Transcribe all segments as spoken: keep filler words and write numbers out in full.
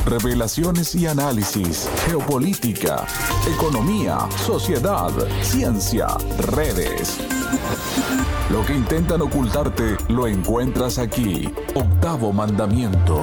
revelaciones y análisis, geopolítica, economía, sociedad, ciencia, redes. Lo que intentan ocultarte lo encuentras aquí. Octavo Mandamiento.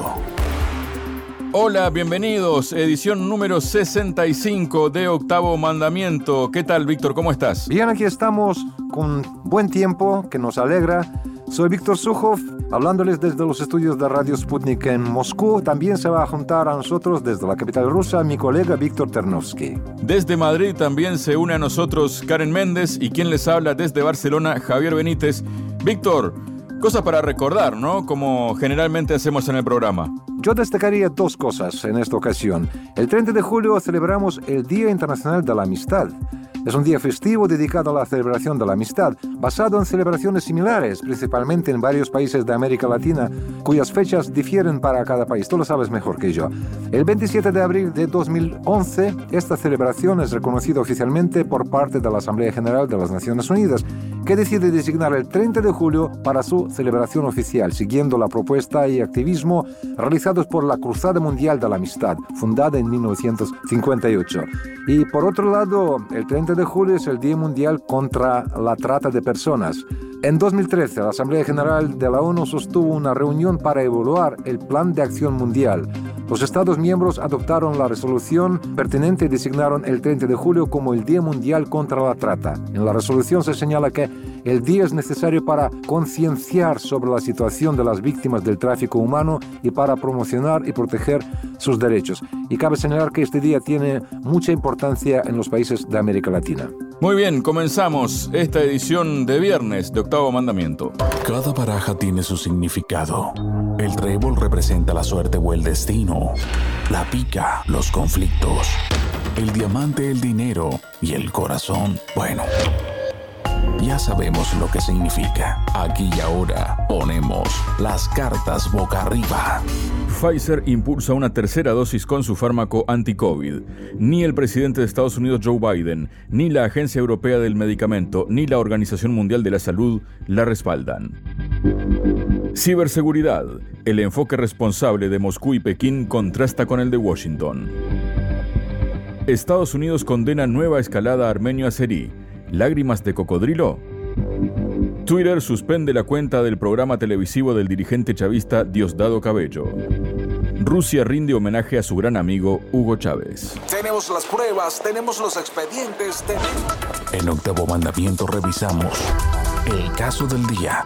Hola, bienvenidos. Edición número sesenta y cinco de Octavo Mandamiento. ¿Qué tal, Víctor? ¿Cómo estás? Bien, aquí estamos con buen tiempo, que nos alegra. Soy Víctor Sukhov, hablándoles desde los estudios de Radio Sputnik en Moscú. También se va a juntar a nosotros desde la capital rusa mi colega Víctor Ternovsky. Desde Madrid también se une a nosotros Karen Méndez y quien les habla desde Barcelona, Javier Benítez. Víctor, cosas para recordar, ¿no? Como generalmente hacemos en el programa. Yo destacaría dos cosas en esta ocasión. El treinta de julio celebramos el Día Internacional de la Amistad. Es un día festivo dedicado a la celebración de la amistad, basado en celebraciones similares, principalmente en varios países de América Latina, cuyas fechas difieren para cada país. Tú lo sabes mejor que yo. El veintisiete de abril de dos mil once, esta celebración es reconocida oficialmente por parte de la Asamblea General de las Naciones Unidas, que decide designar el treinta de julio para su celebración oficial, siguiendo la propuesta y activismo realizados por la Cruzada Mundial de la Amistad, fundada en mil novecientos cincuenta y ocho. Y por otro lado, el treinta de julio es el Día Mundial contra la Trata de Personas. En dos mil trece, la Asamblea General de la ONU sostuvo una reunión para evaluar el Plan de Acción Mundial. Los Estados miembros adoptaron la resolución pertinente y designaron el treinta de julio como el Día Mundial contra la Trata. En la resolución se señala que el día es necesario para concienciar sobre la situación de las víctimas del tráfico humano y para promocionar y proteger sus derechos. Y cabe señalar que este día tiene mucha importancia en los países de América Latina. Muy bien, comenzamos esta edición de viernes de Octavo Mandamiento. Cada baraja tiene su significado. El trébol representa la suerte o el destino. La pica, los conflictos. El diamante, el dinero. Y el corazón, bueno, ya sabemos lo que significa. Aquí y ahora ponemos las cartas boca arriba. Pfizer impulsa una tercera dosis con su fármaco anti-COVID. Ni el presidente de Estados Unidos, Joe Biden, ni la Agencia Europea del Medicamento, ni la Organización Mundial de la Salud la respaldan. Ciberseguridad. El enfoque responsable de Moscú y Pekín contrasta con el de Washington. Estados Unidos condena nueva escalada armenio-azerí. ¿Lágrimas de cocodrilo? Twitter suspende la cuenta del programa televisivo del dirigente chavista Diosdado Cabello. Rusia rinde homenaje a su gran amigo Hugo Chávez. Tenemos las pruebas, tenemos los expedientes. Tenemos... En Octavo Mandamiento revisamos el caso del día.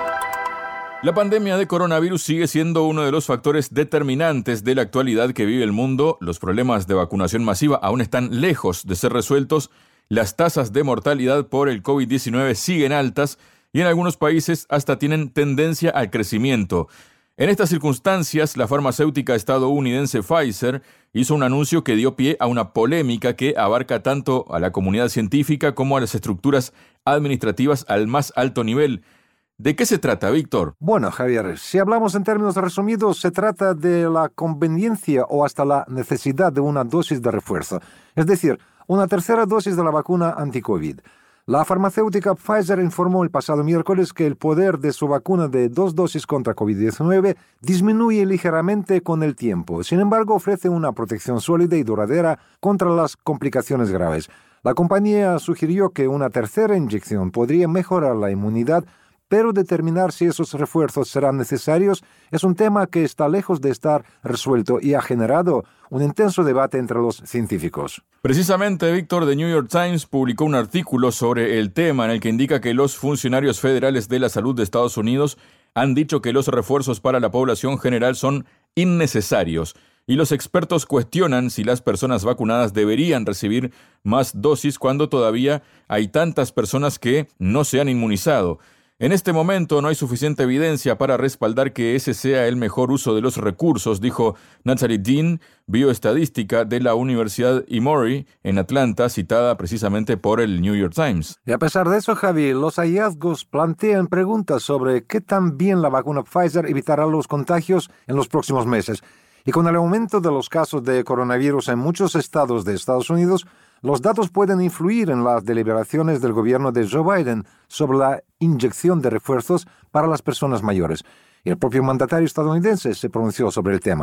La pandemia de coronavirus sigue siendo uno de los factores determinantes de la actualidad que vive el mundo. Los problemas de vacunación masiva aún están lejos de ser resueltos. Las tasas de mortalidad por el covid diecinueve siguen altas y en algunos países hasta tienen tendencia al crecimiento. En estas circunstancias, la farmacéutica estadounidense Pfizer hizo un anuncio que dio pie a una polémica que abarca tanto a la comunidad científica como a las estructuras administrativas al más alto nivel. ¿De qué se trata, Víctor? Bueno, Javier, si hablamos en términos resumidos, se trata de la conveniencia o hasta la necesidad de una dosis de refuerzo, es decir, una tercera dosis de la vacuna anti-COVID. La farmacéutica Pfizer informó el pasado miércoles que el poder de su vacuna de dos dosis contra covid diecinueve disminuye ligeramente con el tiempo. Sin embargo, ofrece una protección sólida y duradera contra las complicaciones graves. La compañía sugirió que una tercera inyección podría mejorar la inmunidad, pero determinar si esos refuerzos serán necesarios es un tema que está lejos de estar resuelto y ha generado un intenso debate entre los científicos. Precisamente, Víctor, The New York Times publicó un artículo sobre el tema en el que indica que los funcionarios federales de la salud de Estados Unidos han dicho que los refuerzos para la población general son innecesarios y los expertos cuestionan si las personas vacunadas deberían recibir más dosis cuando todavía hay tantas personas que no se han inmunizado. En este momento no hay suficiente evidencia para respaldar que ese sea el mejor uso de los recursos, dijo Natalie Dean, bioestadística de la Universidad Emory en Atlanta, citada precisamente por el New York Times. Y a pesar de eso, Javi, los hallazgos plantean preguntas sobre qué tan bien la vacuna Pfizer evitará los contagios en los próximos meses. Y con el aumento de los casos de coronavirus en muchos estados de Estados Unidos, los datos pueden influir en las deliberaciones del gobierno de Joe Biden sobre la inyección de refuerzos para las personas mayores. Y el propio mandatario estadounidense se pronunció sobre el tema.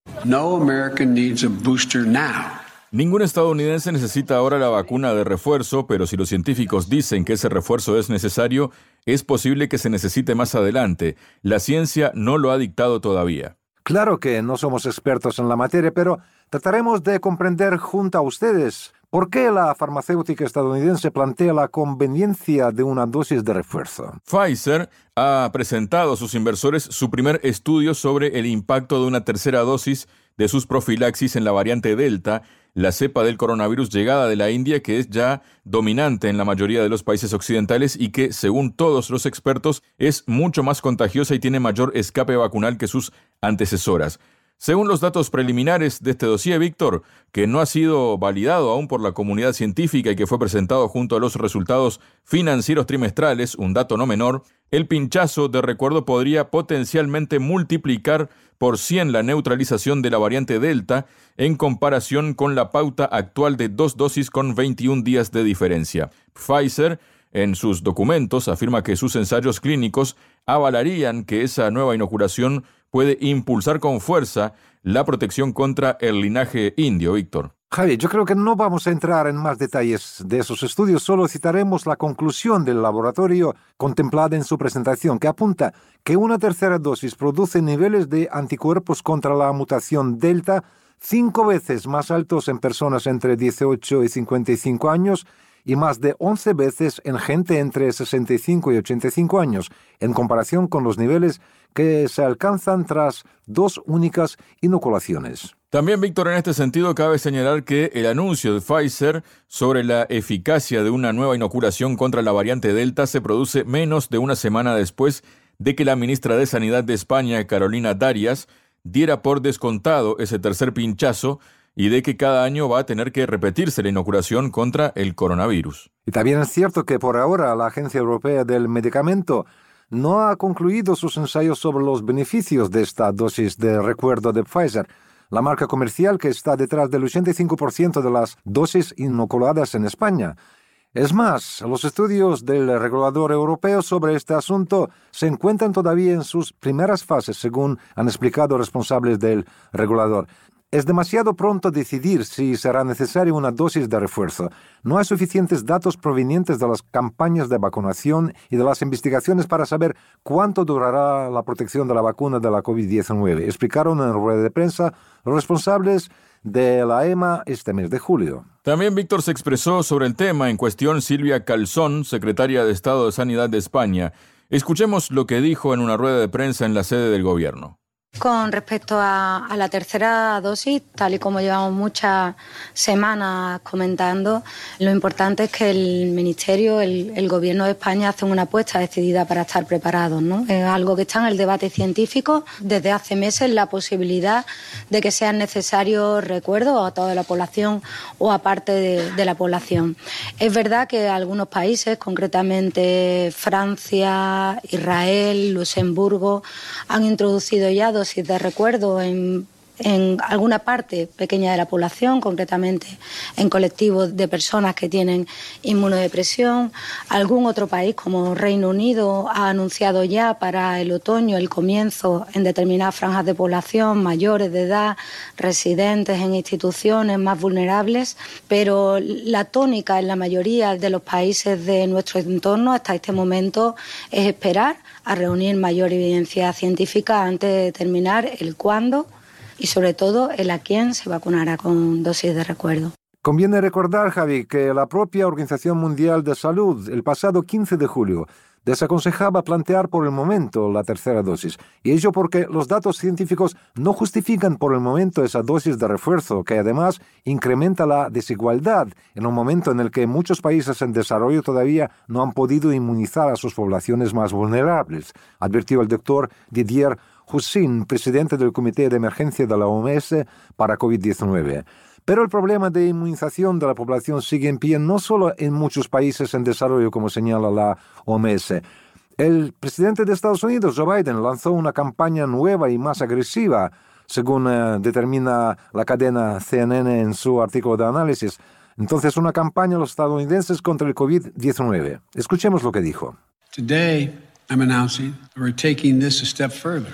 No American needs a booster now. Ningún estadounidense necesita ahora la vacuna de refuerzo, pero si los científicos dicen que ese refuerzo es necesario, es posible que se necesite más adelante. La ciencia no lo ha dictado todavía. Claro que no somos expertos en la materia, pero trataremos de comprender junto a ustedes por qué la farmacéutica estadounidense plantea la conveniencia de una dosis de refuerzo. Pfizer ha presentado a sus inversores su primer estudio sobre el impacto de una tercera dosis de sus profilaxis en la variante Delta, la cepa del coronavirus llegada de la India, que es ya dominante en la mayoría de los países occidentales y que, según todos los expertos, es mucho más contagiosa y tiene mayor escape vacunal que sus antecesoras. Según los datos preliminares de este dossier, Víctor, que no ha sido validado aún por la comunidad científica y que fue presentado junto a los resultados financieros trimestrales, un dato no menor, el pinchazo de recuerdo podría potencialmente multiplicar por cien la neutralización de la variante Delta en comparación con la pauta actual de dos dosis con veintiún días de diferencia. Pfizer, en sus documentos, afirma que sus ensayos clínicos avalarían que esa nueva inoculación puede impulsar con fuerza la protección contra el linaje indio, Víctor. Javi, yo creo que no vamos a entrar en más detalles de esos estudios, solo citaremos la conclusión del laboratorio contemplada en su presentación, que apunta que una tercera dosis produce niveles de anticuerpos contra la mutación Delta cinco veces más altos en personas entre dieciocho y cincuenta y cinco años y más de once veces en gente entre sesenta y cinco y ochenta y cinco años, en comparación con los niveles que se alcanzan tras dos únicas inoculaciones. También, Víctor, en este sentido cabe señalar que el anuncio de Pfizer sobre la eficacia de una nueva inoculación contra la variante Delta se produce menos de una semana después de que la ministra de Sanidad de España, Carolina Darias, diera por descontado ese tercer pinchazo y de que cada año va a tener que repetirse la inoculación contra el coronavirus. Y también es cierto que por ahora la Agencia Europea del Medicamento no ha concluido sus ensayos sobre los beneficios de esta dosis de recuerdo de Pfizer, la marca comercial que está detrás del ochenta y cinco por ciento de las dosis inoculadas en España. Es más, los estudios del regulador europeo sobre este asunto se encuentran todavía en sus primeras fases, según han explicado responsables del regulador. Es demasiado pronto decidir si será necesaria una dosis de refuerzo. No hay suficientes datos provenientes de las campañas de vacunación y de las investigaciones para saber cuánto durará la protección de la vacuna de la covid diecinueve, explicaron en rueda de prensa los responsables de la E M A este mes de julio. También, Víctor, se expresó sobre el tema en cuestión Silvia Calzón, secretaria de Estado de Sanidad de España. Escuchemos lo que dijo en una rueda de prensa en la sede del gobierno. Con respecto a, a la tercera dosis, tal y como llevamos muchas semanas comentando, lo importante es que el Ministerio, el, el Gobierno de España hacen una apuesta decidida para estar preparados, ¿no? Es algo que está en el debate científico desde hace meses, la posibilidad de que sean necesarios recuerdos a toda la población o a parte de, de la población. Es verdad que algunos países, concretamente Francia, Israel, Luxemburgo, han introducido ya dosis de recuerdo en, en alguna parte pequeña de la población, concretamente en colectivos de personas que tienen inmunodepresión. Algún otro país, como Reino Unido, ha anunciado ya para el otoño el comienzo en determinadas franjas de población, mayores de edad, residentes en instituciones más vulnerables, pero la tónica en la mayoría de los países de nuestro entorno hasta este momento es esperar a reunir mayor evidencia científica antes de determinar el cuándo y sobre todo el a quién se vacunará con dosis de recuerdo. Conviene recordar, Javi, que la propia Organización Mundial de Salud el pasado quince de julio desaconsejaba plantear por el momento la tercera dosis, y ello porque los datos científicos no justifican por el momento esa dosis de refuerzo, que además incrementa la desigualdad en un momento en el que muchos países en desarrollo todavía no han podido inmunizar a sus poblaciones más vulnerables, advirtió el doctor Didier Houssin, presidente del Comité de Emergencia de la O M S para covid diecinueve. Pero el problema de inmunización de la población sigue en pie no solo en muchos países en desarrollo, como señala la O M S. El presidente de Estados Unidos, Joe Biden, lanzó una campaña nueva y más agresiva, según uh, determina la cadena C N N en su artículo de análisis. Entonces, una campaña de los estadounidenses contra el covid diecinueve. Escuchemos lo que dijo. Today, I'm announcing we're taking this a step further.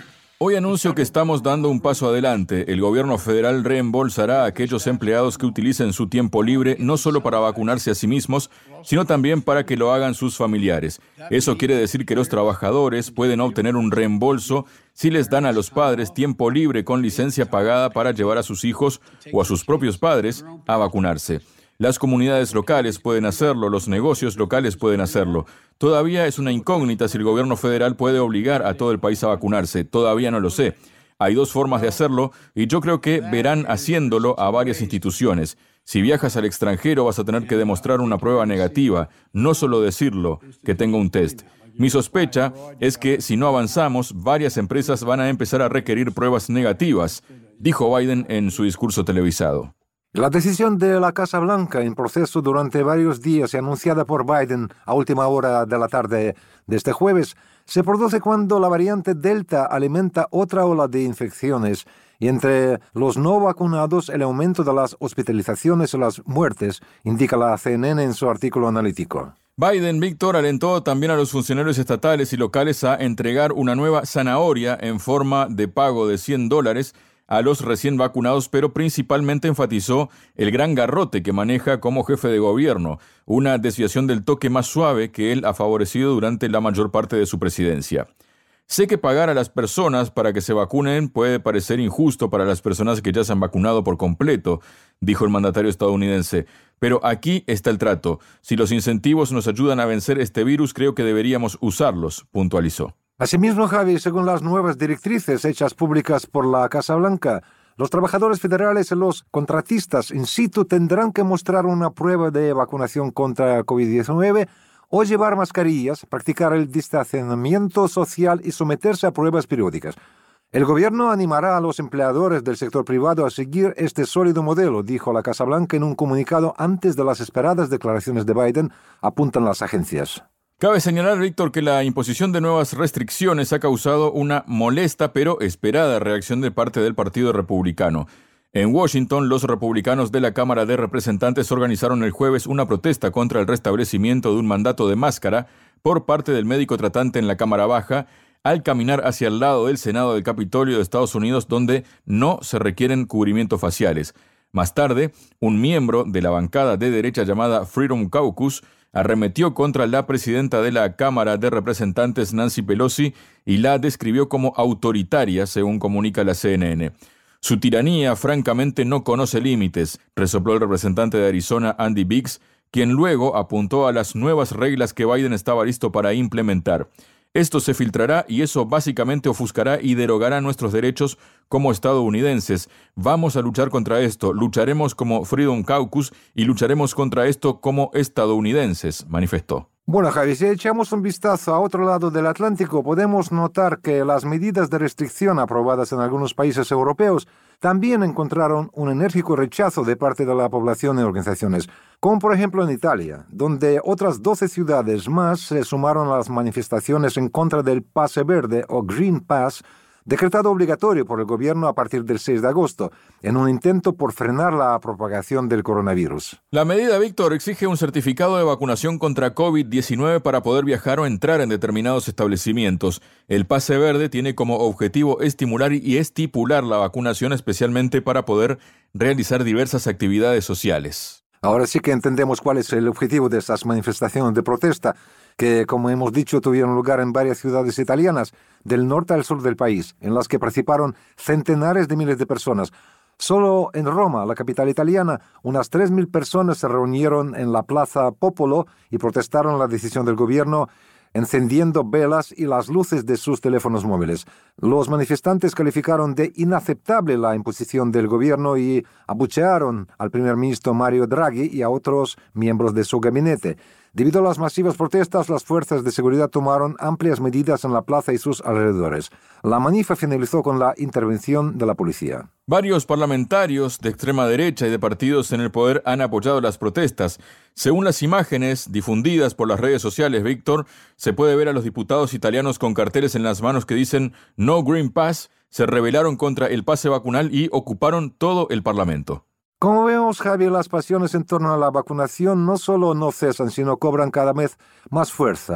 Hoy anuncio que estamos dando un paso adelante. El gobierno federal reembolsará a aquellos empleados que utilicen su tiempo libre no solo para vacunarse a sí mismos, sino también para que lo hagan sus familiares. Eso quiere decir que los trabajadores pueden obtener un reembolso si les dan a los padres tiempo libre con licencia pagada para llevar a sus hijos o a sus propios padres a vacunarse. Las comunidades locales pueden hacerlo, los negocios locales pueden hacerlo. Todavía es una incógnita si el gobierno federal puede obligar a todo el país a vacunarse. Todavía no lo sé. Hay dos formas de hacerlo y yo creo que verán haciéndolo a varias instituciones. Si viajas al extranjero vas a tener que demostrar una prueba negativa, no solo decirlo, que tengo un test. Mi sospecha es que si no avanzamos, varias empresas van a empezar a requerir pruebas negativas, dijo Biden en su discurso televisado. La decisión de la Casa Blanca, en proceso durante varios días y anunciada por Biden a última hora de la tarde de este jueves, se produce cuando la variante Delta alimenta otra ola de infecciones y entre los no vacunados el aumento de las hospitalizaciones y las muertes, indica la C N N en su artículo analítico. Biden, Víctor, alentó también a los funcionarios estatales y locales a entregar una nueva zanahoria en forma de pago de cien dólares a los recién vacunados, pero principalmente enfatizó el gran garrote que maneja como jefe de gobierno, una desviación del toque más suave que él ha favorecido durante la mayor parte de su presidencia. Sé que pagar a las personas para que se vacunen puede parecer injusto para las personas que ya se han vacunado por completo, dijo el mandatario estadounidense, pero aquí está el trato. Si los incentivos nos ayudan a vencer este virus, creo que deberíamos usarlos, puntualizó. Asimismo, Javi, según las nuevas directrices hechas públicas por la Casa Blanca, los trabajadores federales y los contratistas in situ tendrán que mostrar una prueba de vacunación contra COVID diecinueve o llevar mascarillas, practicar el distanciamiento social y someterse a pruebas periódicas. El gobierno animará a los empleadores del sector privado a seguir este sólido modelo, dijo la Casa Blanca en un comunicado antes de las esperadas declaraciones de Biden, apuntan las agencias. Cabe señalar, Víctor, que la imposición de nuevas restricciones ha causado una molesta pero esperada reacción de parte del Partido Republicano. En Washington, los republicanos de la Cámara de Representantes organizaron el jueves una protesta contra el restablecimiento de un mandato de máscara por parte del médico tratante en la Cámara Baja al caminar hacia el lado del Senado del Capitolio de Estados Unidos, donde no se requieren cubrimientos faciales. Más tarde, un miembro de la bancada de derecha llamada Freedom Caucus arremetió contra la presidenta de la Cámara de Representantes, Nancy Pelosi, y la describió como autoritaria, según comunica la C N N. Su tiranía, francamente, no conoce límites, resopló el representante de Arizona, Andy Biggs, quien luego apuntó a las nuevas reglas que Biden estaba listo para implementar. Esto se filtrará y eso básicamente ofuscará y derogará nuestros derechos como estadounidenses. Vamos a luchar contra esto, lucharemos como Freedom Caucus y lucharemos contra esto como estadounidenses, manifestó. Bueno, Javi, si echamos un vistazo a otro lado del Atlántico, podemos notar que las medidas de restricción aprobadas en algunos países europeos también encontraron un enérgico rechazo de parte de la población y organizaciones, como por ejemplo en Italia, donde otras doce ciudades más se sumaron a las manifestaciones en contra del pase verde o Green Pass, decretado obligatorio por el gobierno a partir del seis de agosto, en un intento por frenar la propagación del coronavirus. La medida, Víctor, exige un certificado de vacunación contra COVID diecinueve para poder viajar o entrar en determinados establecimientos. El pase verde tiene como objetivo estimular y estipular la vacunación, especialmente para poder realizar diversas actividades sociales. Ahora sí que entendemos cuál es el objetivo de estas manifestaciones de protesta, que, como hemos dicho, tuvieron lugar en varias ciudades italianas, del norte al sur del país, en las que participaron centenares de miles de personas. Solo en Roma, la capital italiana, unas tres mil personas se reunieron en la Plaza Popolo y protestaron la decisión del gobierno, encendiendo velas y las luces de sus teléfonos móviles. Los manifestantes calificaron de inaceptable la imposición del gobierno y abuchearon al primer ministro Mario Draghi y a otros miembros de su gabinete. Debido a las masivas protestas, las fuerzas de seguridad tomaron amplias medidas en la plaza y sus alrededores. La manifa finalizó con la intervención de la policía. Varios parlamentarios de extrema derecha y de partidos en el poder han apoyado las protestas. Según las imágenes difundidas por las redes sociales, Víctor, se puede ver a los diputados italianos con carteles en las manos que dicen "No Green Pass", se rebelaron contra el pase vacunal y ocuparon todo el Parlamento. Como vemos, Javier, las pasiones en torno a la vacunación no solo no cesan, sino cobran cada vez más fuerza.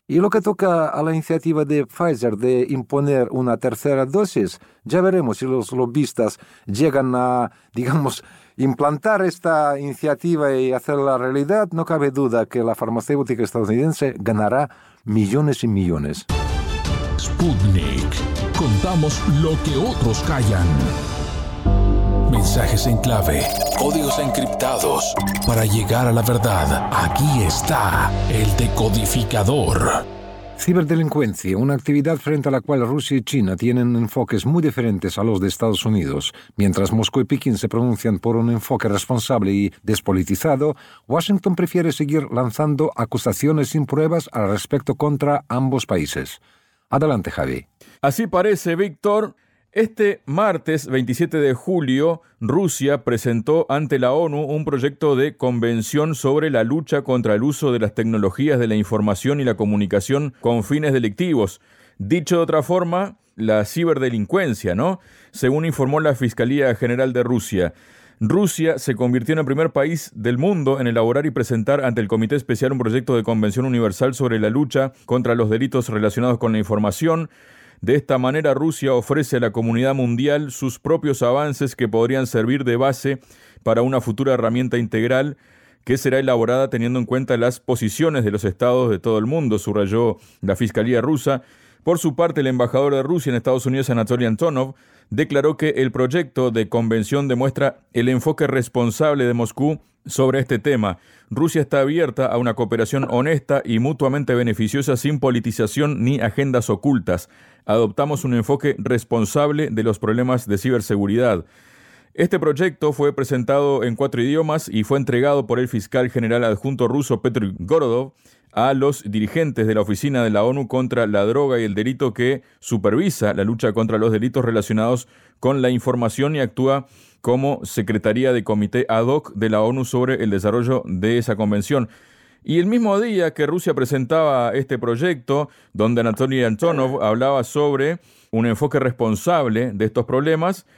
Y lo que toca a la iniciativa de Pfizer de imponer una tercera dosis, ya veremos si los lobistas llegan a, digamos, implantar esta iniciativa y hacerla realidad. No cabe duda que la farmacéutica estadounidense ganará millones y millones. Sputnik. Contamos lo que otros callan. Mensajes en clave, códigos encriptados. Para llegar a la verdad, aquí está el decodificador. Ciberdelincuencia, una actividad frente a la cual Rusia y China tienen enfoques muy diferentes a los de Estados Unidos. Mientras Moscú y Pekín se pronuncian por un enfoque responsable y despolitizado, Washington prefiere seguir lanzando acusaciones sin pruebas al respecto contra ambos países. Adelante, Javi. Así parece, Víctor. Este martes veintisiete de julio, Rusia presentó ante la ONU un proyecto de convención sobre la lucha contra el uso de las tecnologías de la información y la comunicación con fines delictivos. Dicho de otra forma, la ciberdelincuencia, ¿no? Según informó la Fiscalía General de Rusia. Rusia se convirtió en el primer país del mundo en elaborar y presentar ante el Comité Especial un proyecto de Convención Universal sobre la lucha contra los delitos relacionados con la información. De esta manera, Rusia ofrece a la comunidad mundial sus propios avances que podrían servir de base para una futura herramienta integral que será elaborada teniendo en cuenta las posiciones de los estados de todo el mundo, subrayó la Fiscalía rusa. Por su parte, el embajador de Rusia en Estados Unidos, Anatoly Antonov, declaró que el proyecto de convención demuestra el enfoque responsable de Moscú sobre este tema. Rusia está abierta a una cooperación honesta y mutuamente beneficiosa sin politización ni agendas ocultas. Adoptamos un enfoque responsable de los problemas de ciberseguridad. Este proyecto fue presentado en cuatro idiomas y fue entregado por el fiscal general adjunto ruso Petr Gorodov a los dirigentes de la Oficina de la ONU contra la Droga y el Delito, que supervisa la lucha contra los delitos relacionados con la información y actúa como Secretaría de Comité Ad hoc de la ONU sobre el desarrollo de esa convención. Y el mismo día que Rusia presentaba este proyecto, donde Anatoly Antonov hablaba sobre un enfoque responsable de estos problemas,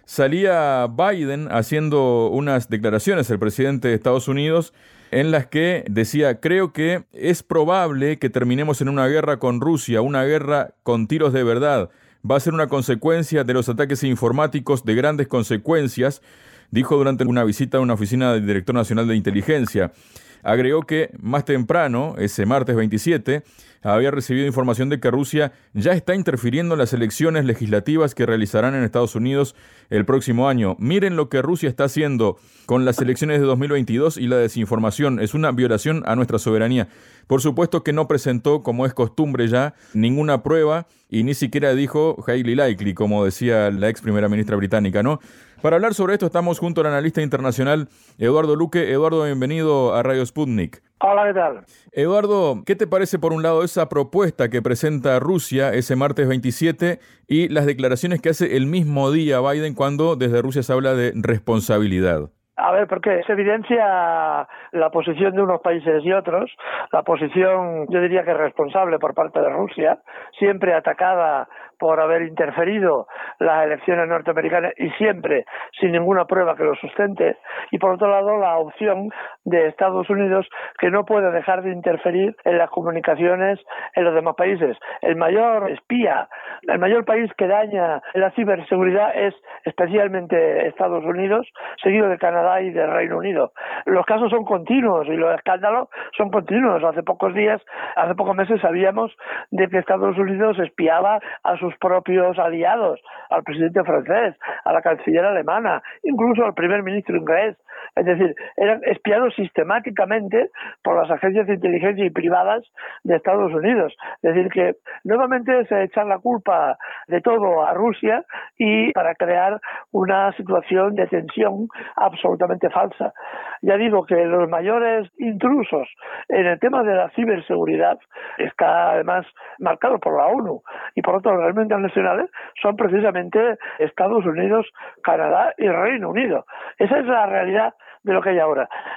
salía Biden haciendo unas declaraciones, el presidente de Estados Unidos, en las que decía: creo que es probable que terminemos en una guerra con Rusia, una guerra con tiros de verdad. Va a ser una consecuencia de los ataques informáticos de grandes consecuencias, dijo durante una visita a una oficina del Director Nacional de Inteligencia. Agregó que más temprano, ese martes veintisiete, había recibido información de que Rusia ya está interfiriendo en las elecciones legislativas que realizarán en Estados Unidos el próximo año. Miren lo que Rusia está haciendo con las elecciones de dos mil veintidós y la desinformación. Es una violación a nuestra soberanía. Por supuesto que no presentó, como es costumbre ya, ninguna prueba y ni siquiera dijo highly likely, como decía la ex primera ministra británica, ¿no? Para hablar sobre esto estamos junto al analista internacional Eduardo Luque. Eduardo, bienvenido a Radio Sputnik. Hola, ¿qué tal? Eduardo, ¿qué te parece por un lado esa propuesta que presenta Rusia ese martes veintisiete y las declaraciones que hace el mismo día Biden cuando desde Rusia se habla de responsabilidad? A ver, porque se evidencia la posición de unos países y otros, la posición, yo diría que responsable por parte de Rusia, siempre atacada por haber interferido las elecciones norteamericanas y siempre sin ninguna prueba que lo sustente, y por otro lado la opción de Estados Unidos, que no puede dejar de interferir en las comunicaciones en los demás países. El mayor espía, el mayor país que daña la ciberseguridad es especialmente Estados Unidos, seguido de Canadá y del Reino Unido. Los casos son continuos y los escándalos son continuos. Hace pocos días, hace pocos meses sabíamos de que Estados Unidos espiaba a sus propios aliados, al presidente francés, a la canciller alemana, incluso al primer ministro inglés. Es decir, eran espiados sistemáticamente por las agencias de inteligencia y privadas de Estados Unidos. Es decir, que nuevamente se echan la culpa de todo a Rusia y para crear una situación de tensión absolutamente falsa. Ya digo que los mayores intrusos en el tema de la ciberseguridad está además marcado por la ONU y por otros organismos internacionales, son precisamente Estados Unidos, Canadá y Reino Unido. Esa es la realidad de lo que hay ahora.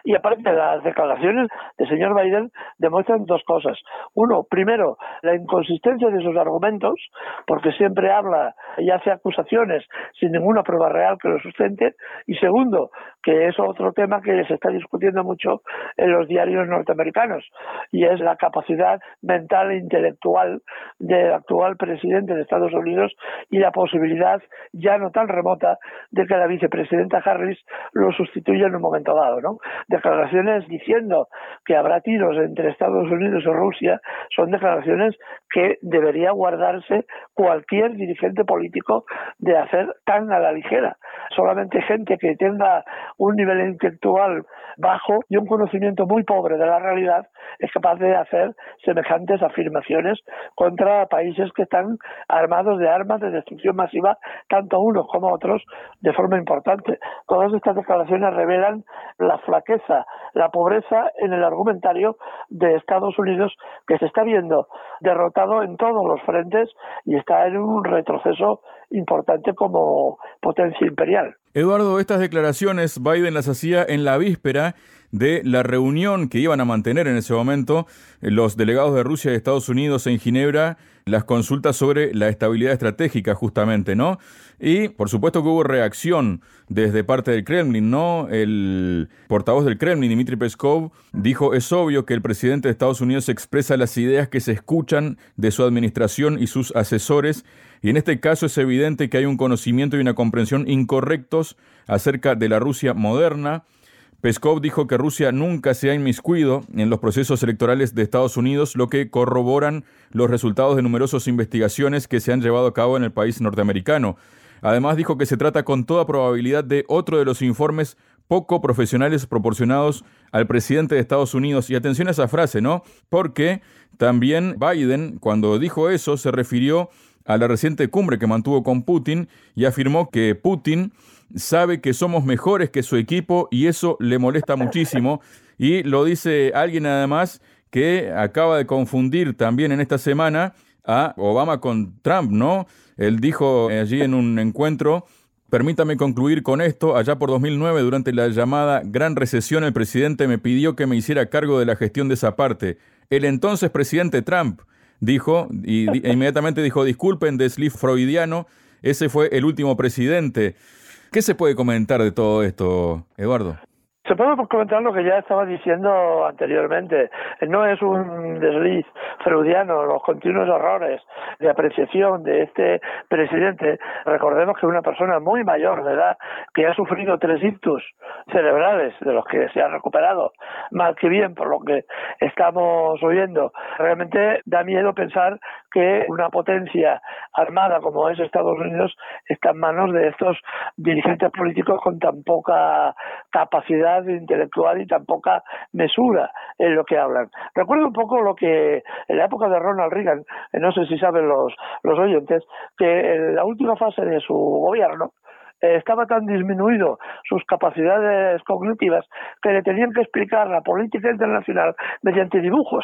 Y aparte, las declaraciones del señor Biden demuestran dos cosas. Uno, primero, la inconsistencia de sus argumentos, porque siempre habla y hace acusaciones sin ninguna prueba real que lo sustente. Y segundo, que es otro tema que se está discutiendo mucho en los diarios norteamericanos, y es la capacidad mental e intelectual del actual presidente de Estados Unidos y la posibilidad ya no tan remota de que la vicepresidenta Harris lo sustituya en un momento dado, ¿no? Declaraciones diciendo que habrá tiros entre Estados Unidos y Rusia son declaraciones que debería guardarse cualquier dirigente político de hacer tan a la ligera. Solamente gente que tenga un nivel intelectual bajo y un conocimiento muy pobre de la realidad es capaz de hacer semejantes afirmaciones contra países que están armados de armas de destrucción masiva, tanto unos como otros, de forma importante. Todas estas declaraciones revelan la flaqueza, la pobreza en el argumentario de Estados Unidos, que se está viendo derrotado en todos los frentes y está en un retroceso importante como potencia imperial. Eduardo, estas declaraciones Biden las hacía en la víspera de la reunión que iban a mantener en ese momento los delegados de Rusia y Estados Unidos en Ginebra, las consultas sobre la estabilidad estratégica justamente, ¿no? Y por supuesto que hubo reacción desde parte del Kremlin, ¿no? El portavoz del Kremlin, Dmitry Peskov, dijo: es obvio que el presidente de Estados Unidos expresa las ideas que se escuchan de su administración y sus asesores, y en este caso es evidente que hay un conocimiento y una comprensión incorrectos acerca de la Rusia moderna. Peskov dijo que Rusia nunca se ha inmiscuido en los procesos electorales de Estados Unidos, lo que corroboran los resultados de numerosas investigaciones que se han llevado a cabo en el país norteamericano. Además, dijo que se trata con toda probabilidad de otro de los informes poco profesionales proporcionados al presidente de Estados Unidos. Y atención a esa frase, ¿no? Porque también Biden, cuando dijo eso, se refirió a la reciente cumbre que mantuvo con Putin y afirmó que Putin sabe que somos mejores que su equipo y eso le molesta muchísimo. Y lo dice alguien además que acaba de confundir también en esta semana a Obama con Trump, ¿no? Él dijo allí en un encuentro: permítame concluir con esto, allá por dos mil nueve, durante la llamada Gran Recesión, el presidente me pidió que me hiciera cargo de la gestión de esa parte. El entonces presidente Trump dijo, y di- e inmediatamente dijo: disculpen, desliz freudiano, ese fue el último presidente. ¿Qué se puede comentar de todo esto, Eduardo? Se puede comentar lo que ya estaba diciendo anteriormente. No es un desliz freudiano los continuos errores de apreciación de este presidente. Recordemos que es una persona muy mayor de edad que ha sufrido tres ictus cerebrales, de los que se ha recuperado mal que bien, por lo que estamos oyendo. Realmente da miedo pensar que una potencia armada como es Estados Unidos está en manos de estos dirigentes políticos con tan poca capacidad intelectual y tan poca mesura en lo que hablan. Recuerdo un poco lo que en la época de Ronald Reagan, no sé si saben los, los oyentes, que en la última fase de su gobierno eh, estaba tan disminuido sus capacidades cognitivas que le tenían que explicar la política internacional mediante dibujos.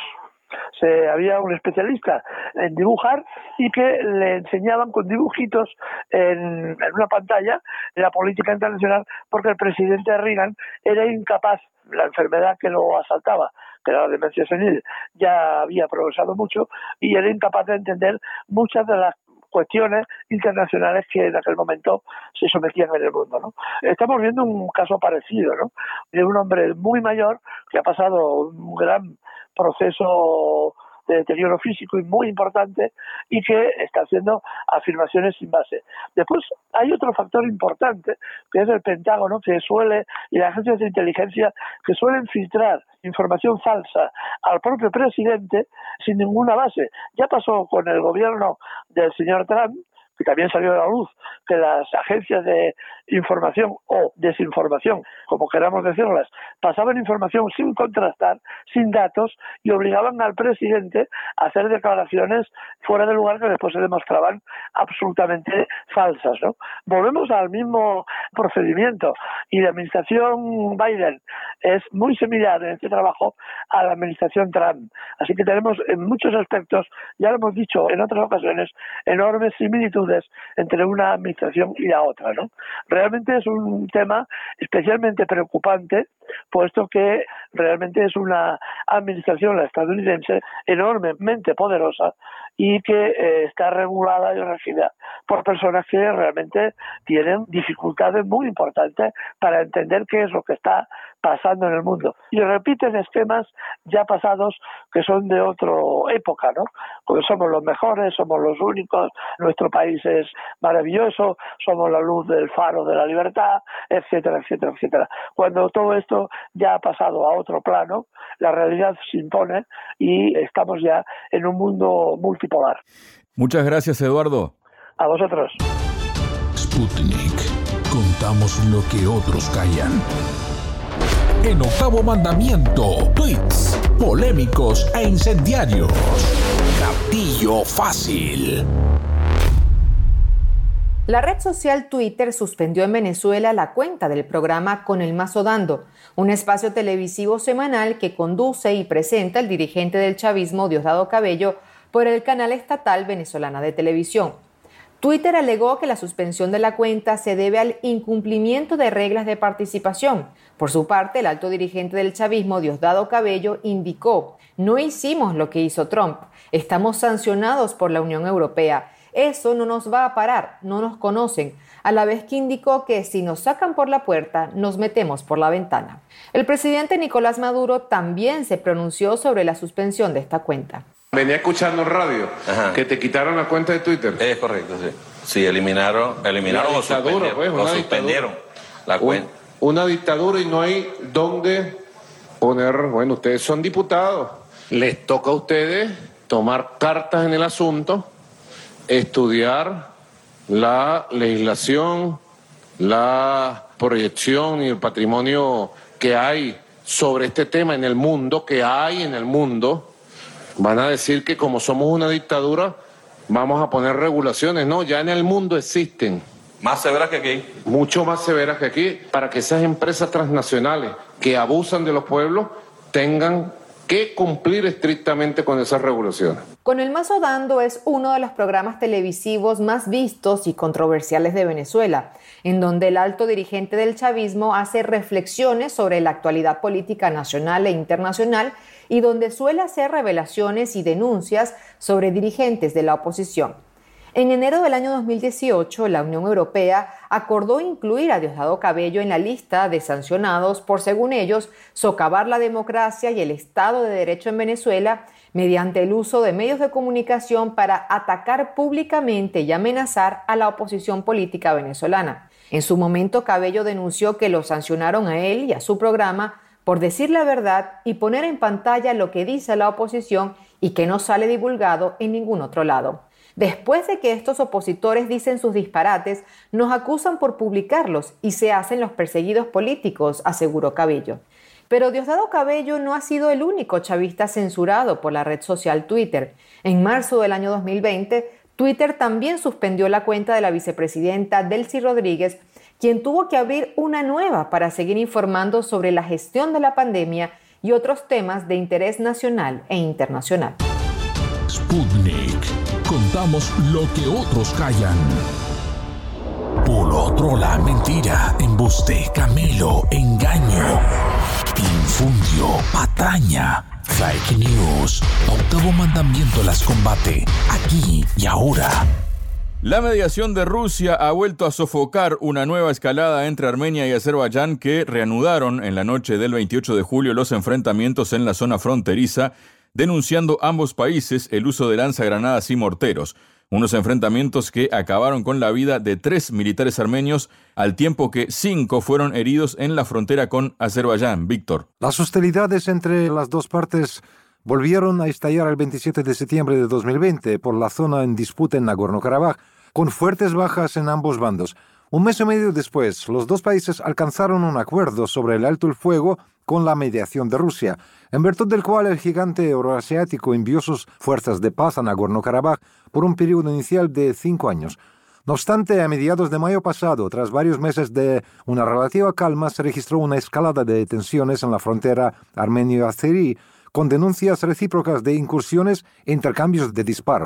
Se, había un especialista en dibujar y que le enseñaban con dibujitos en, en una pantalla la política internacional, porque el presidente Reagan era incapaz, la enfermedad que lo asaltaba, que era la demencia senil, ya había progresado mucho y era incapaz de entender muchas de las cuestiones internacionales que en aquel momento se sometían en el mundo, ¿no? Estamos viendo un caso parecido, ¿no? De un hombre muy mayor que ha pasado un gran proceso de deterioro físico y muy importante y que está haciendo afirmaciones sin base. Después hay otro factor importante que es el Pentágono, que suele, y las agencias de inteligencia, que suelen filtrar información falsa al propio presidente sin ninguna base. Ya pasó con el gobierno del señor Trump, que también salió a la luz que las agencias de información o desinformación, como queramos decirlas, pasaban información sin contrastar, sin datos, y obligaban al presidente a hacer declaraciones fuera de lugar que después se demostraban absolutamente falsas, ¿no? Volvemos al mismo procedimiento, y la administración Biden es muy similar en este trabajo a la administración Trump. Así que tenemos en muchos aspectos, ya lo hemos dicho en otras ocasiones, enormes similitudes entre una administración y la otra, ¿no? realmente es un tema especialmente preocupante, puesto que realmente es una administración, la estadounidense, enormemente poderosa y que eh, está regulada y regida por personas que realmente tienen dificultades muy importantes para entender qué es lo que está pasando en el mundo. Y repiten esquemas ya pasados que son de otra época, ¿no? Porque somos los mejores, somos los únicos, nuestro país es maravilloso, somos la luz del faro de la libertad, etcétera, etcétera, etcétera. Cuando todo esto ya ha pasado a otro plano, la realidad se impone y estamos ya en un mundo multipolar. Muchas gracias, Eduardo. A vosotros. Sputnik. Contamos lo que otros callan. En Octavo Mandamiento, tweets polémicos e incendiarios. Gatillo fácil. La red social Twitter suspendió en Venezuela la cuenta del programa Con el Mazo Dando, un espacio televisivo semanal que conduce y presenta el dirigente del chavismo Diosdado Cabello por el canal estatal Venezolana de Televisión. Twitter alegó que la suspensión de la cuenta se debe al incumplimiento de reglas de participación. Por su parte, el alto dirigente del chavismo, Diosdado Cabello, indicó: no hicimos lo que hizo Trump, estamos sancionados por la Unión Europea. Eso no nos va a parar, no nos conocen, a la vez que indicó que si nos sacan por la puerta, nos metemos por la ventana. El presidente Nicolás Maduro también se pronunció sobre la suspensión de esta cuenta. Venía escuchando en radio. Ajá. Que te quitaron la cuenta de Twitter. Es correcto, sí. Sí, eliminaron, eliminaron o suspendieron, pues, o suspendieron la cuenta. Un, una dictadura y no hay dónde poner... Bueno, ustedes son diputados. Les toca a ustedes tomar cartas en el asunto, estudiar la legislación, la proyección y el patrimonio que hay sobre este tema en el mundo, que hay en el mundo. Van a decir que como somos una dictadura vamos a poner regulaciones. No, ya en el mundo existen. Más severas que aquí. Mucho más severas que aquí, para que esas empresas transnacionales que abusan de los pueblos tengan que cumplir estrictamente con esas regulaciones. Con el Mazo Dando es uno de los programas televisivos más vistos y controversiales de Venezuela, en donde el alto dirigente del chavismo hace reflexiones sobre la actualidad política nacional e internacional y donde suele hacer revelaciones y denuncias sobre dirigentes de la oposición. En enero del año dos mil dieciocho, la Unión Europea acordó incluir a Diosdado Cabello en la lista de sancionados por, según ellos, socavar la democracia y el Estado de Derecho en Venezuela mediante el uso de medios de comunicación para atacar públicamente y amenazar a la oposición política venezolana. En su momento, Cabello denunció que lo sancionaron a él y a su programa por decir la verdad y poner en pantalla lo que dice la oposición y que no sale divulgado en ningún otro lado. Después de que estos opositores dicen sus disparates, nos acusan por publicarlos y se hacen los perseguidos políticos, aseguró Cabello. Pero Diosdado Cabello no ha sido el único chavista censurado por la red social Twitter. En marzo del año dos mil veinte, Twitter también suspendió la cuenta de la vicepresidenta Delcy Rodríguez, quien tuvo que abrir una nueva para seguir informando sobre la gestión de la pandemia y otros temas de interés nacional e internacional. Sputnik. Contamos lo que otros callan. Por otro, la mentira, embuste, camelo, engaño, infundio, patraña, fake news. Octavo Mandamiento las combate, aquí y ahora. La mediación de Rusia ha vuelto a sofocar una nueva escalada entre Armenia y Azerbaiyán que reanudaron en la noche del veintiocho de julio los enfrentamientos en la zona fronteriza, denunciando ambos países el uso de lanzagranadas y morteros, unos enfrentamientos que acabaron con la vida de tres militares armenios, al tiempo que cinco fueron heridos en la frontera con Azerbaiyán. Víctor. Las hostilidades entre las dos partes volvieron a estallar el veintisiete de septiembre de dos mil veinte por la zona en disputa en Nagorno-Karabaj, con fuertes bajas en ambos bandos. Un mes y medio después, los dos países alcanzaron un acuerdo sobre el alto el fuego con la mediación de Rusia, en virtud del cual el gigante euroasiático envió sus fuerzas de paz a Nagorno-Karabaj por un periodo inicial de cinco años. No obstante, a mediados de mayo pasado, tras varios meses de una relativa calma, se registró una escalada de tensiones en la frontera armenio-azerí, con denuncias recíprocas de incursiones e intercambios de disparos.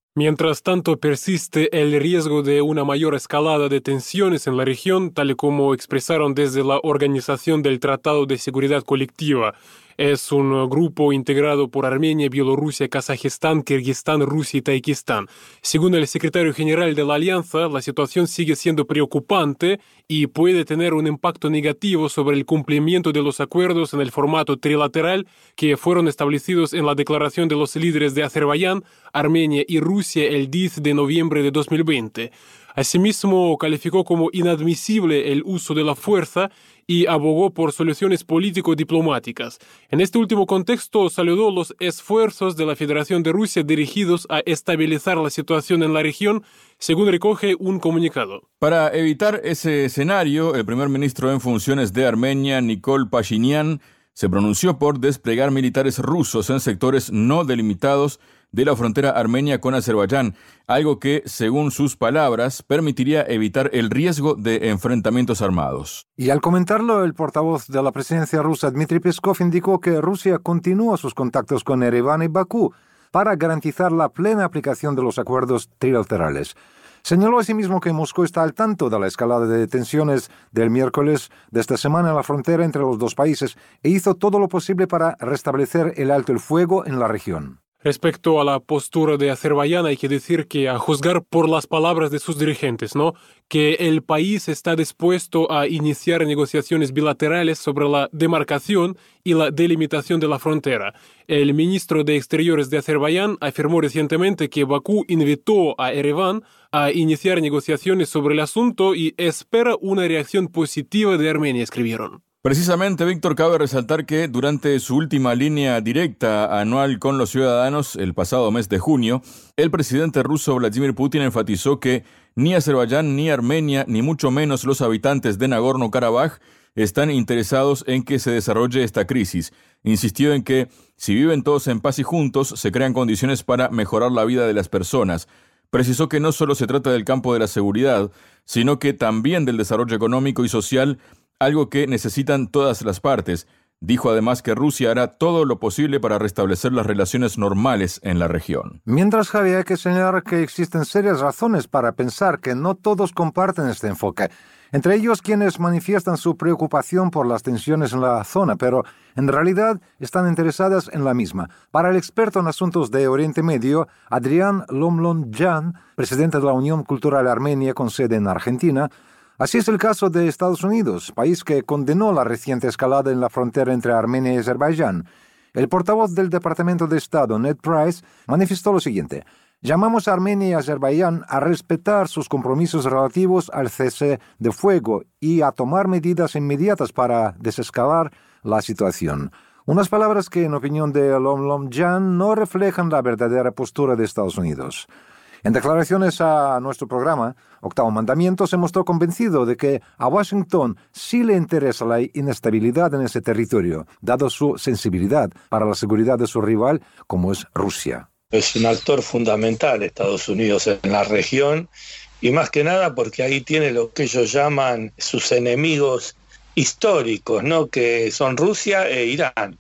Mientras tanto, persiste el riesgo de una mayor escalada de tensiones en la región, tal y como expresaron desde la Organización del Tratado de Seguridad Colectiva. Es un grupo integrado por Armenia, Bielorrusia, Kazajistán, Kirguistán, Rusia y Tayikistán. Según el secretario general de la alianza, la situación sigue siendo preocupante y puede tener un impacto negativo sobre el cumplimiento de los acuerdos en el formato trilateral que fueron establecidos en la declaración de los líderes de Azerbaiyán, Armenia y Rusia el diez de noviembre de dos mil veinte. Asimismo, calificó como inadmisible el uso de la fuerza y abogó por soluciones político-diplomáticas. En este último contexto, saludó los esfuerzos de la Federación de Rusia dirigidos a estabilizar la situación en la región, según recoge un comunicado. Para evitar ese escenario, el primer ministro en funciones de Armenia, Nikol Pashinyan, se pronunció por desplegar militares rusos en sectores no delimitados de la frontera armenia con Azerbaiyán, algo que, según sus palabras, permitiría evitar el riesgo de enfrentamientos armados. Y al comentarlo, el portavoz de la presidencia rusa, Dmitry Peskov, indicó que Rusia continúa sus contactos con Ereván y Bakú para garantizar la plena aplicación de los acuerdos trilaterales. Señaló asimismo que Moscú está al tanto de la escalada de tensiones del miércoles de esta semana en la frontera entre los dos países e hizo todo lo posible para restablecer el alto el fuego en la región. Respecto a la postura de Azerbaiyán, hay que decir que, a juzgar por las palabras de sus dirigentes, ¿no?, que el país está dispuesto a iniciar negociaciones bilaterales sobre la demarcación y la delimitación de la frontera. El ministro de Exteriores de Azerbaiyán afirmó recientemente que Bakú invitó a Ereván a iniciar negociaciones sobre el asunto y espera una reacción positiva de Armenia, escribieron. Precisamente, Víctor, cabe resaltar que durante su última línea directa anual con los ciudadanos, el pasado mes de junio, el presidente ruso Vladimir Putin enfatizó que ni Azerbaiyán, ni Armenia, ni mucho menos los habitantes de Nagorno-Karabaj están interesados en que se desarrolle esta crisis. Insistió en que, si viven todos en paz y juntos, se crean condiciones para mejorar la vida de las personas. Precisó que no solo se trata del campo de la seguridad, sino que también del desarrollo económico y social, algo que necesitan todas las partes. Dijo además que Rusia hará todo lo posible para restablecer las relaciones normales en la región. Mientras, Javier, hay que señalar que existen serias razones para pensar que no todos comparten este enfoque. Entre ellos quienes manifiestan su preocupación por las tensiones en la zona, pero en realidad están interesadas en la misma. Para el experto en asuntos de Oriente Medio, Adrián Lomlon-Jan, presidente de la Unión Cultural Armenia con sede en Argentina, así es el caso de Estados Unidos, país que condenó la reciente escalada en la frontera entre Armenia y Azerbaiyán. El portavoz del Departamento de Estado, Ned Price, manifestó lo siguiente: llamamos a Armenia y Azerbaiyán a respetar sus compromisos relativos al cese de fuego y a tomar medidas inmediatas para desescalar la situación. Unas palabras que, en opinión de Lomlon-Jan, no reflejan la verdadera postura de Estados Unidos. En declaraciones a nuestro programa, Octavo Mandamiento se mostró convencido de que a Washington sí le interesa la inestabilidad en ese territorio, dado su sensibilidad para la seguridad de su rival, como es Rusia. Es un actor fundamental Estados Unidos en la región, y más que nada porque ahí tiene lo que ellos llaman sus enemigos históricos, ¿no?, que son Rusia e Irán.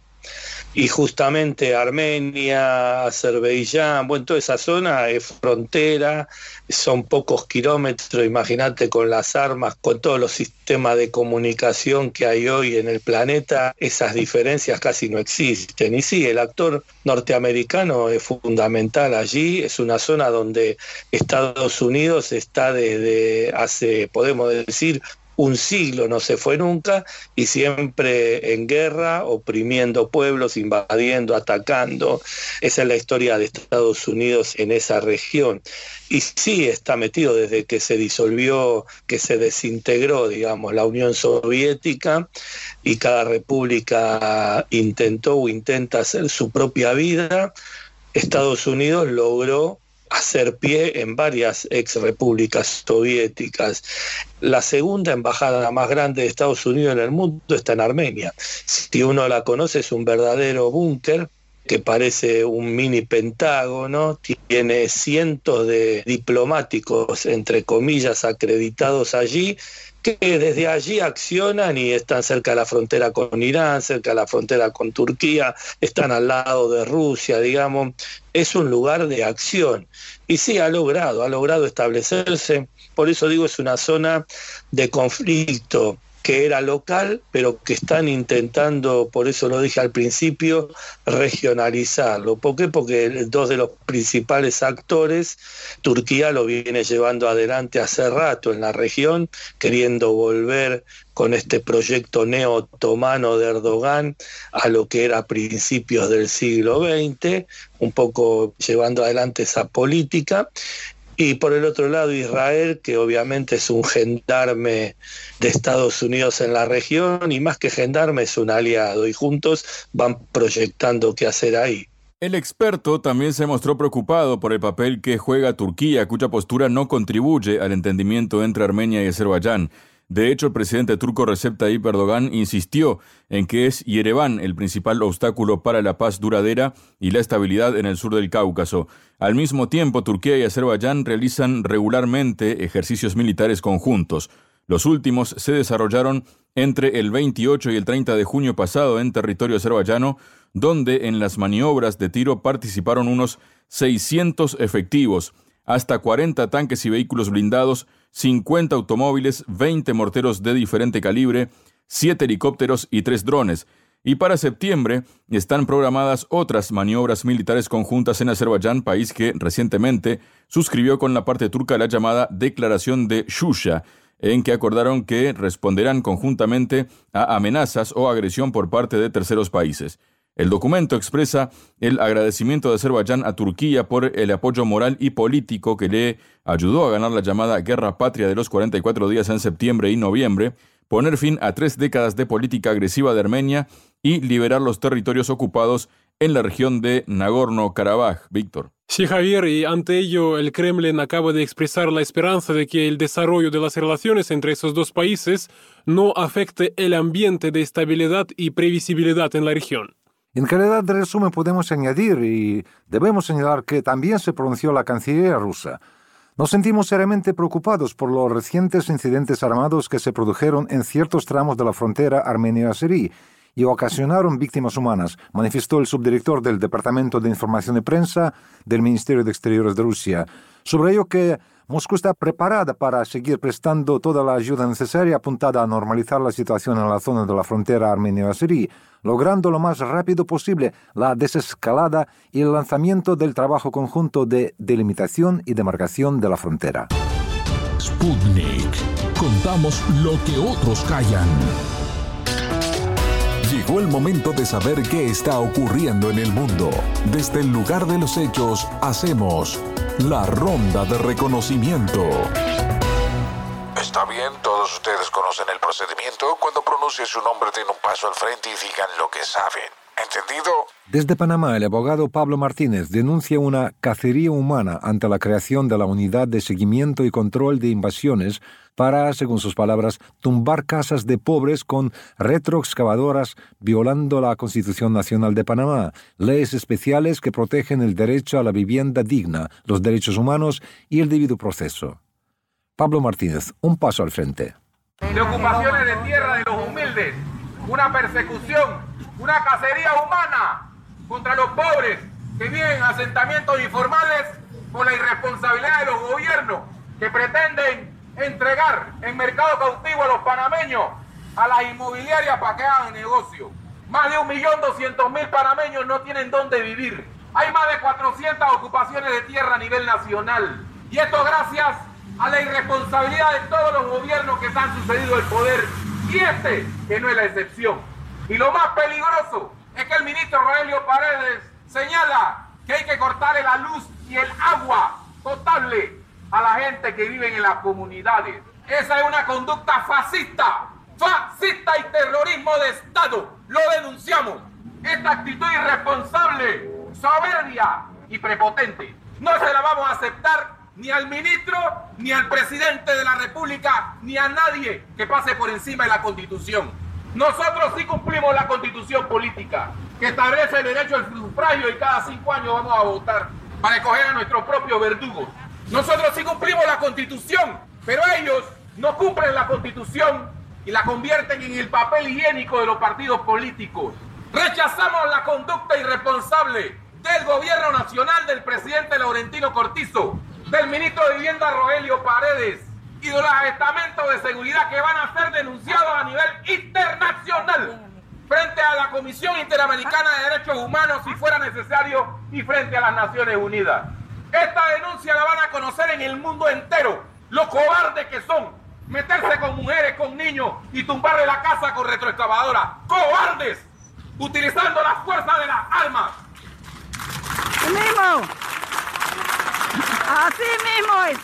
Y justamente Armenia, Azerbaiyán, bueno, toda esa zona es frontera, son pocos kilómetros, imagínate, con las armas, con todos los sistemas de comunicación que hay hoy en el planeta, esas diferencias casi no existen. Y sí, el actor norteamericano es fundamental allí, es una zona donde Estados Unidos está desde hace, podemos decir, un siglo, no se fue nunca, y siempre en guerra, oprimiendo pueblos, invadiendo, atacando. Esa es la historia de Estados Unidos en esa región. Y sí está metido desde que se disolvió, que se desintegró, digamos, la Unión Soviética, y cada república intentó o intenta hacer su propia vida. Estados Unidos logró hacer pie en varias ex repúblicas soviéticas. La segunda embajada más grande de Estados Unidos en el mundo está en Armenia. Si uno la conoce, es un verdadero búnker que parece un mini pentágono, tiene cientos de diplomáticos, entre comillas, acreditados allí, que desde allí accionan y están cerca de la frontera con Irán, cerca de la frontera con Turquía, están al lado de Rusia, digamos. Es un lugar de acción. Y sí, ha logrado, ha logrado establecerse. Por eso digo, es una zona de conflicto que era local, pero que están intentando, por eso lo dije al principio, regionalizarlo. ¿Por qué? Porque dos de los principales actores, Turquía lo viene llevando adelante hace rato en la región, queriendo volver con este proyecto neo-otomano de Erdogan a lo que era a principios del siglo veinte, un poco llevando adelante esa política. Y por el otro lado Israel, que obviamente es un gendarme de Estados Unidos en la región, y más que gendarme es un aliado, y juntos van proyectando qué hacer ahí. El experto también se mostró preocupado por el papel que juega Turquía, cuya postura no contribuye al entendimiento entre Armenia y Azerbaiyán. De hecho, el presidente turco Recep Tayyip Erdogan insistió en que es Yerevan el principal obstáculo para la paz duradera y la estabilidad en el sur del Cáucaso. Al mismo tiempo, Turquía y Azerbaiyán realizan regularmente ejercicios militares conjuntos. Los últimos se desarrollaron entre el veintiocho y el treinta de junio pasado en territorio azerbaiyano, donde en las maniobras de tiro participaron unos seiscientos efectivos, hasta cuarenta tanques y vehículos blindados, cincuenta automóviles, veinte morteros de diferente calibre, siete helicópteros y tres drones. Y para septiembre están programadas otras maniobras militares conjuntas en Azerbaiyán, país que recientemente suscribió con la parte turca la llamada Declaración de Shusha, en que acordaron que responderán conjuntamente a amenazas o agresión por parte de terceros países. El documento expresa el agradecimiento de Azerbaiyán a Turquía por el apoyo moral y político que le ayudó a ganar la llamada Guerra Patria de los cuarenta y cuatro días en septiembre y noviembre, poner fin a tres décadas de política agresiva de Armenia y liberar los territorios ocupados en la región de Nagorno-Karabaj. Víctor. Sí, Javier, y ante ello el Kremlin acaba de expresar la esperanza de que el desarrollo de las relaciones entre esos dos países no afecte el ambiente de estabilidad y previsibilidad en la región. En calidad de resumen podemos añadir, y debemos señalar, que también se pronunció la Cancillería rusa. Nos sentimos seriamente preocupados por los recientes incidentes armados que se produjeron en ciertos tramos de la frontera armenio-azerí y ocasionaron víctimas humanas, manifestó el subdirector del Departamento de Información y Prensa del Ministerio de Exteriores de Rusia. Subrayó que Moscú está preparada para seguir prestando toda la ayuda necesaria apuntada a normalizar la situación en la zona de la frontera armenio-azerí, logrando lo más rápido posible la desescalada y el lanzamiento del trabajo conjunto de delimitación y demarcación de la frontera. Sputnik. Contamos lo que otros callan. Llegó el momento de saber qué está ocurriendo en el mundo. Desde el lugar de los hechos, hacemos la ronda de reconocimiento. Está bien, todos ustedes conocen el procedimiento. Cuando pronuncie su nombre, den un paso al frente y digan lo que saben. ¿Entendido? Desde Panamá, el abogado Pablo Martínez denuncia una cacería humana ante la creación de la Unidad de Seguimiento y Control de Invasiones para, según sus palabras, tumbar casas de pobres con retroexcavadoras, violando la Constitución Nacional de Panamá, leyes especiales que protegen el derecho a la vivienda digna, los derechos humanos y el debido proceso. Pablo Martínez, un paso al frente. De ocupaciones de tierra de los humildes, una persecución, una cacería humana contra los pobres que viven en asentamientos informales por la irresponsabilidad de los gobiernos que pretenden entregar en mercado cautivo a los panameños a las inmobiliarias para que hagan negocio. Más de un millón doscientos mil panameños no tienen dónde vivir. Hay más de cuatrocientas ocupaciones de tierra a nivel nacional. Y esto gracias a la irresponsabilidad de todos los gobiernos que se han sucedido el poder. Y este, que no es la excepción. Y lo más peligroso es que el ministro Rogelio Paredes señala que hay que cortarle la luz y el agua potable a la gente que vive en las comunidades. Esa es una conducta fascista, fascista y terrorismo de Estado. Lo denunciamos. Esta actitud irresponsable, soberbia y prepotente no se la vamos a aceptar ni al ministro, ni al presidente de la República, ni a nadie que pase por encima de la Constitución. Nosotros sí cumplimos la Constitución política, que establece el derecho al sufragio y cada cinco años vamos a votar para escoger a nuestros propios verdugos. Nosotros sí cumplimos la Constitución, pero ellos no cumplen la Constitución y la convierten en el papel higiénico de los partidos políticos. Rechazamos la conducta irresponsable del gobierno nacional del presidente Laurentino Cortizo, del ministro de Vivienda Rogelio Paredes y de los estamentos de seguridad que van a ser denunciados a nivel internacional frente a la Comisión Interamericana de Derechos Humanos si fuera necesario y frente a las Naciones Unidas. Esta denuncia la van a conocer en el mundo entero, los cobardes que son, meterse con mujeres, con niños y tumbarle la casa con retroexcavadora. ¡Cobardes! Utilizando la fuerza de las armas. ¡Así mismo! ¡Así mismo es!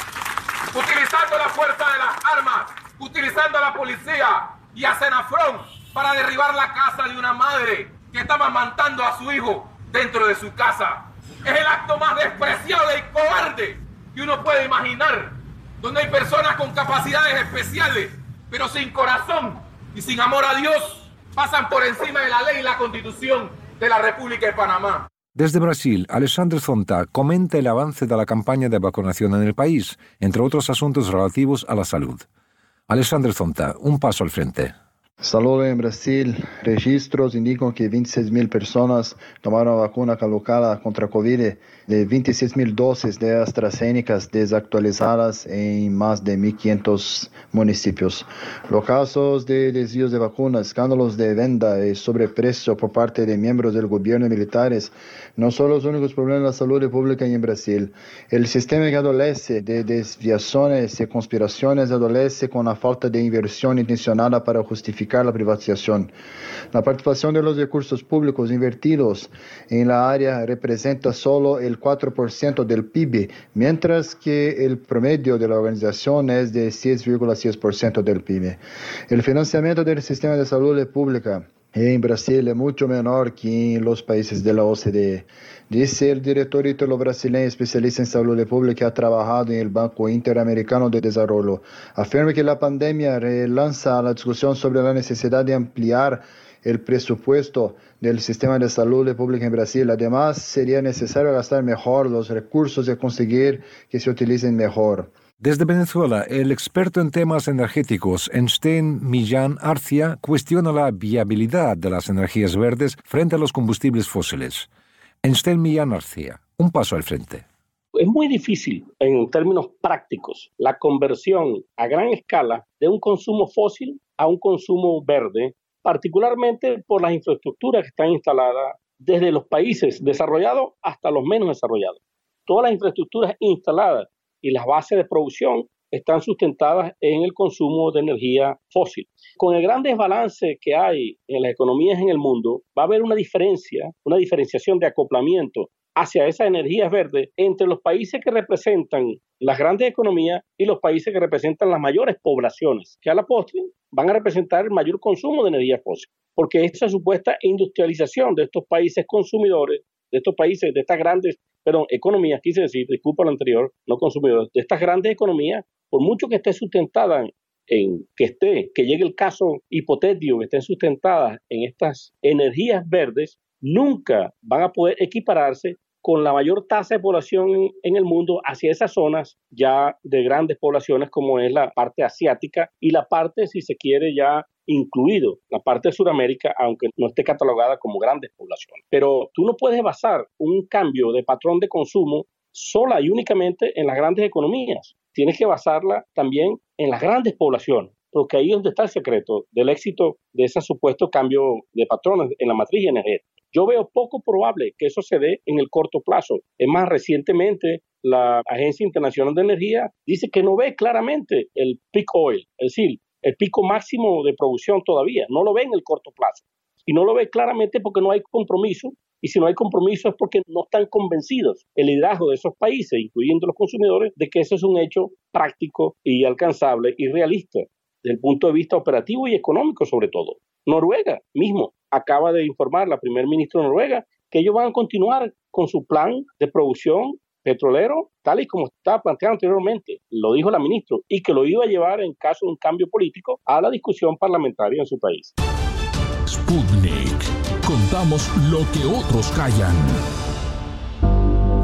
Utilizando la fuerza de las armas, utilizando a la policía y a Senafrón para derribar la casa de una madre que estaba amamantando a su hijo dentro de su casa. Es el acto más despreciable y cobarde que uno puede imaginar, donde hay personas con capacidades especiales, pero sin corazón y sin amor a Dios, pasan por encima de la ley y la Constitución de la República de Panamá. Desde Brasil, Alexandre Zonta comenta el avance de la campaña de vacunación en el país, entre otros asuntos relativos a la salud. Alexandre Zonta, un paso al frente. Salud en Brasil. Registros indican que veintiséis mil personas tomaron vacuna caducada contra COVID de veintiséis mil dosis de AstraZeneca desactualizadas en más de mil quinientos municipios. Los casos de desvíos de vacunas, escándalos de venta y sobreprecio por parte de miembros del gobierno y militares no son los únicos problemas de la salud pública en Brasil. El sistema que adolece de desviaciones y conspiraciones adolece con la falta de inversión intencionada para justificar la privatización. La participación de los recursos públicos invertidos en la área representa solo el cuatro por ciento del P I B, mientras que el promedio de la organización es de seis coma seis por ciento del P I B. El financiamiento del sistema de salud pública en Brasil es mucho menor que en los países de la O C D E. Dice el director ítalo-brasileño especialista en salud pública que ha trabajado en el Banco Interamericano de Desarrollo. Afirma que la pandemia relanza la discusión sobre la necesidad de ampliar el presupuesto del sistema de salud pública en Brasil. Además, sería necesario gastar mejor los recursos y conseguir que se utilicen mejor. Desde Venezuela, el experto en temas energéticos Einstein Millán Arcia cuestiona la viabilidad de las energías verdes frente a los combustibles fósiles. Einstein Millán Arcia, un paso al frente. Es muy difícil, en términos prácticos, la conversión a gran escala de un consumo fósil a un consumo verde, particularmente por las infraestructuras que están instaladas desde los países desarrollados hasta los menos desarrollados. Todas las infraestructuras instaladas y las bases de producción están sustentadas en el consumo de energía fósil. Con el gran desbalance que hay en las economías en el mundo, va a haber una diferencia, una diferenciación de acoplamiento hacia esas energías verdes entre los países que representan las grandes economías y los países que representan las mayores poblaciones, que a la postre van a representar el mayor consumo de energía fósil, porque esa supuesta industrialización de estos países consumidores, de estos países, de estas grandes, perdón, economías, quise decir, disculpa lo anterior, no consumidores, de estas grandes economías, por mucho que esté sustentada en que esté, que llegue el caso hipotético, que estén sustentadas en estas energías verdes, nunca van a poder equipararse con la mayor tasa de población en, en el mundo hacia esas zonas ya de grandes poblaciones como es la parte asiática y la parte, si se quiere, ya incluido la parte de Sudamérica, aunque no esté catalogada como grandes poblaciones. Pero tú no puedes basar un cambio de patrón de consumo sola y únicamente en las grandes economías. Tienes que basarla también en las grandes poblaciones, porque ahí es donde está el secreto del éxito de ese supuesto cambio de patrones en la matriz energética. Yo veo poco probable que eso se dé en el corto plazo. Es más, recientemente la Agencia Internacional de Energía dice que no ve claramente el peak oil, es decir, el pico máximo de producción todavía. No lo ve en el corto plazo. Y no lo ve claramente porque no hay compromiso. Y si no hay compromiso es porque no están convencidos el liderazgo de esos países, incluyendo los consumidores, de que eso es un hecho práctico y alcanzable y realista desde el punto de vista operativo y económico sobre todo. Noruega mismo acaba de informar la primer ministra de Noruega que ellos van a continuar con su plan de producción petrolero tal y como estaba planteado anteriormente, lo dijo la ministra, y que lo iba a llevar en caso de un cambio político a la discusión parlamentaria en su país. Sputnik. Contamos lo que otros callan.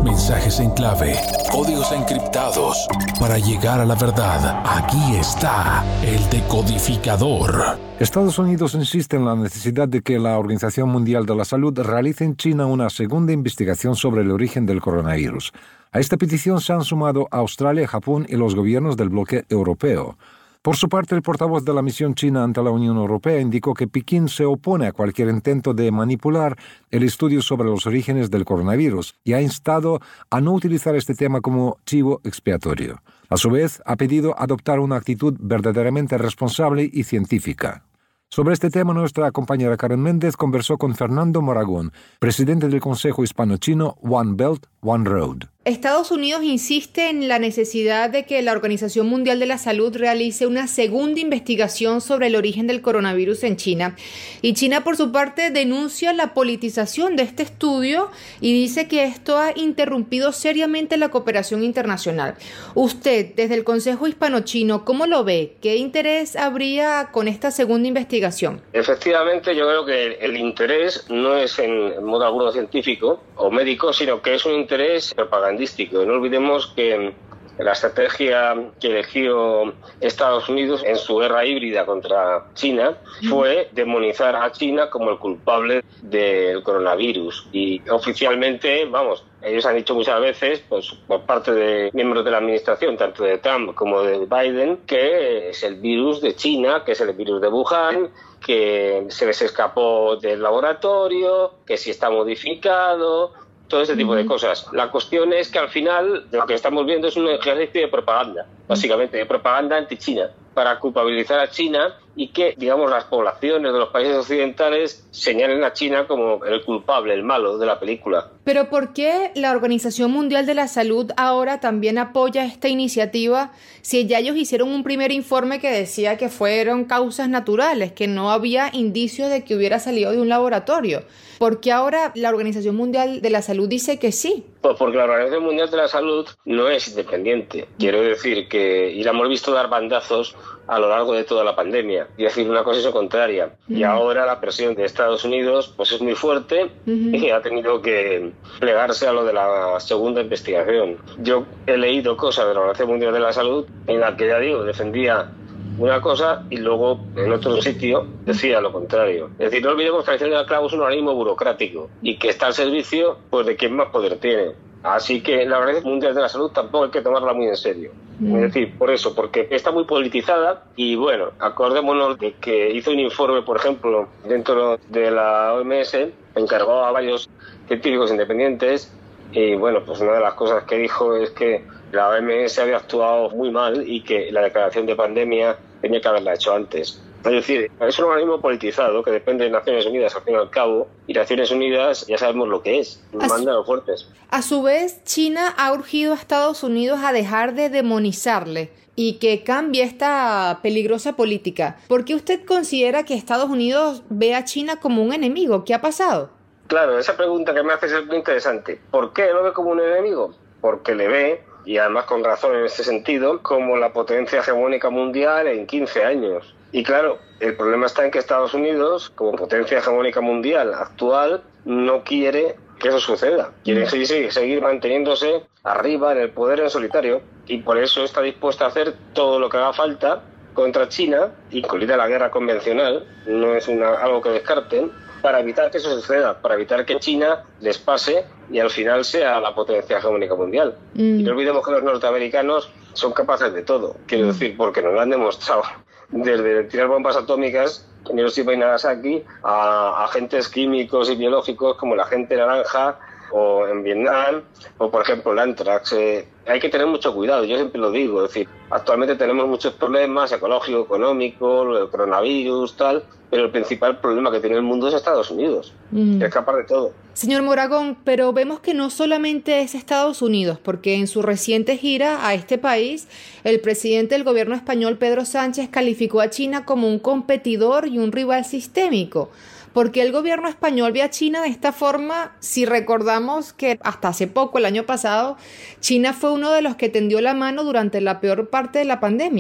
Mensajes en clave, códigos encriptados. Para llegar a la verdad, aquí está el decodificador. Estados Unidos insiste en la necesidad de que la Organización Mundial de la Salud realice en China una segunda investigación sobre el origen del coronavirus. A esta petición se han sumado Australia, Japón y los gobiernos del bloque europeo. Por su parte, el portavoz de la misión china ante la Unión Europea indicó que Pekín se opone a cualquier intento de manipular el estudio sobre los orígenes del coronavirus y ha instado a no utilizar este tema como chivo expiatorio. A su vez, ha pedido adoptar una actitud verdaderamente responsable y científica. Sobre este tema, nuestra compañera Karen Méndez conversó con Fernando Moragón, presidente del Consejo Hispano-Chino One Belt, One Road. Estados Unidos insiste en la necesidad de que la Organización Mundial de la Salud realice una segunda investigación sobre el origen del coronavirus en China. Y China, por su parte, denuncia la politización de este estudio y dice que esto ha interrumpido seriamente la cooperación internacional. Usted, desde el Consejo Hispano-Chino, ¿cómo lo ve? ¿Qué interés habría con esta segunda investigación? Efectivamente, yo creo que el interés no es en modo alguno científico o médico, sino que es un interés propagandístico. No olvidemos que la estrategia que eligió Estados Unidos en su guerra híbrida contra China fue demonizar a China como el culpable del coronavirus. Y oficialmente, vamos, ellos han dicho muchas veces, pues por parte de miembros de la administración, tanto de Trump como de Biden, que es el virus de China, que es el virus de Wuhan, que se les escapó del laboratorio, que si está modificado, todo ese tipo de cosas. La cuestión es que al final lo que estamos viendo es un ejercicio de propaganda, básicamente de propaganda anti-China, para culpabilizar a China y que, digamos, las poblaciones de los países occidentales señalen a China como el culpable, el malo de la película. Pero ¿por qué la Organización Mundial de la Salud ahora también apoya esta iniciativa si ya ellos hicieron un primer informe que decía que fueron causas naturales, que no había indicios de que hubiera salido de un laboratorio? ¿Por qué ahora la Organización Mundial de la Salud dice que sí? Pues porque la Organización Mundial de la Salud no es independiente. Quiero decir que, y la hemos visto dar bandazos a lo largo de toda la pandemia, y decir una cosa y su contraria. Uh-huh. Y ahora la presión de Estados Unidos pues es muy fuerte uh-huh. y ha tenido que plegarse a lo de la segunda investigación. Yo he leído cosas de la Organización Mundial de la Salud en la que, ya digo, defendía una cosa y luego en otro sitio decía lo contrario. Es decir, no olvidemos que la Dirección del Clavo es un organismo burocrático y que está al servicio pues de quien más poder tiene. Así que la Organización Mundial de la Salud tampoco hay que tomarla muy en serio. Mm. Es decir, por eso, porque está muy politizada y bueno, acordémonos de que hizo un informe, por ejemplo, dentro de la O M S, encargó a varios científicos independientes y bueno, pues una de las cosas que dijo es que la O M S había actuado muy mal y que la declaración de pandemia tenía que haberla hecho antes. Es decir, es un organismo politizado que depende de Naciones Unidas al fin y al cabo, y Naciones Unidas ya sabemos lo que es, mandan a los fuertes. A su vez, China ha urgido a Estados Unidos a dejar de demonizarle y que cambie esta peligrosa política. ¿Por qué usted considera que Estados Unidos ve a China como un enemigo? ¿Qué ha pasado? Claro, esa pregunta que me haces es muy interesante. ¿Por qué lo ve como un enemigo? Porque le ve, y además con razón en este sentido, como la potencia hegemónica mundial en quince años. Y claro, el problema está en que Estados Unidos, como potencia hegemónica mundial actual, no quiere que eso suceda. Quiere seguir, seguir manteniéndose arriba en el poder en solitario y por eso está dispuesta a hacer todo lo que haga falta contra China, incluida la guerra convencional, no es una, algo que descarten, para evitar que eso suceda, para evitar que China les pase y al final sea la potencia hegemónica mundial. Mm. Y no olvidemos que los norteamericanos son capaces de todo, quiero mm. decir, porque nos lo han demostrado. Desde tirar bombas atómicas en Hiroshima y Nagasaki a agentes químicos y biológicos como la agente naranja o en Vietnam o por ejemplo el anthrax. Eh, hay que tener mucho cuidado, yo siempre lo digo, es decir, actualmente tenemos muchos problemas ecológicos, económicos, el coronavirus, tal, pero el principal problema que tiene el mundo es Estados Unidos, mm. que escapar de todo. Señor Moragón, pero vemos que no solamente es Estados Unidos, porque en su reciente gira a este país, el presidente del gobierno español, Pedro Sánchez, calificó a China como un competidor y un rival sistémico. ¿Por qué el gobierno español ve a China de esta forma si recordamos que hasta hace poco, el año pasado, China fue uno de los que tendió la mano durante la peor parte de la pandemia?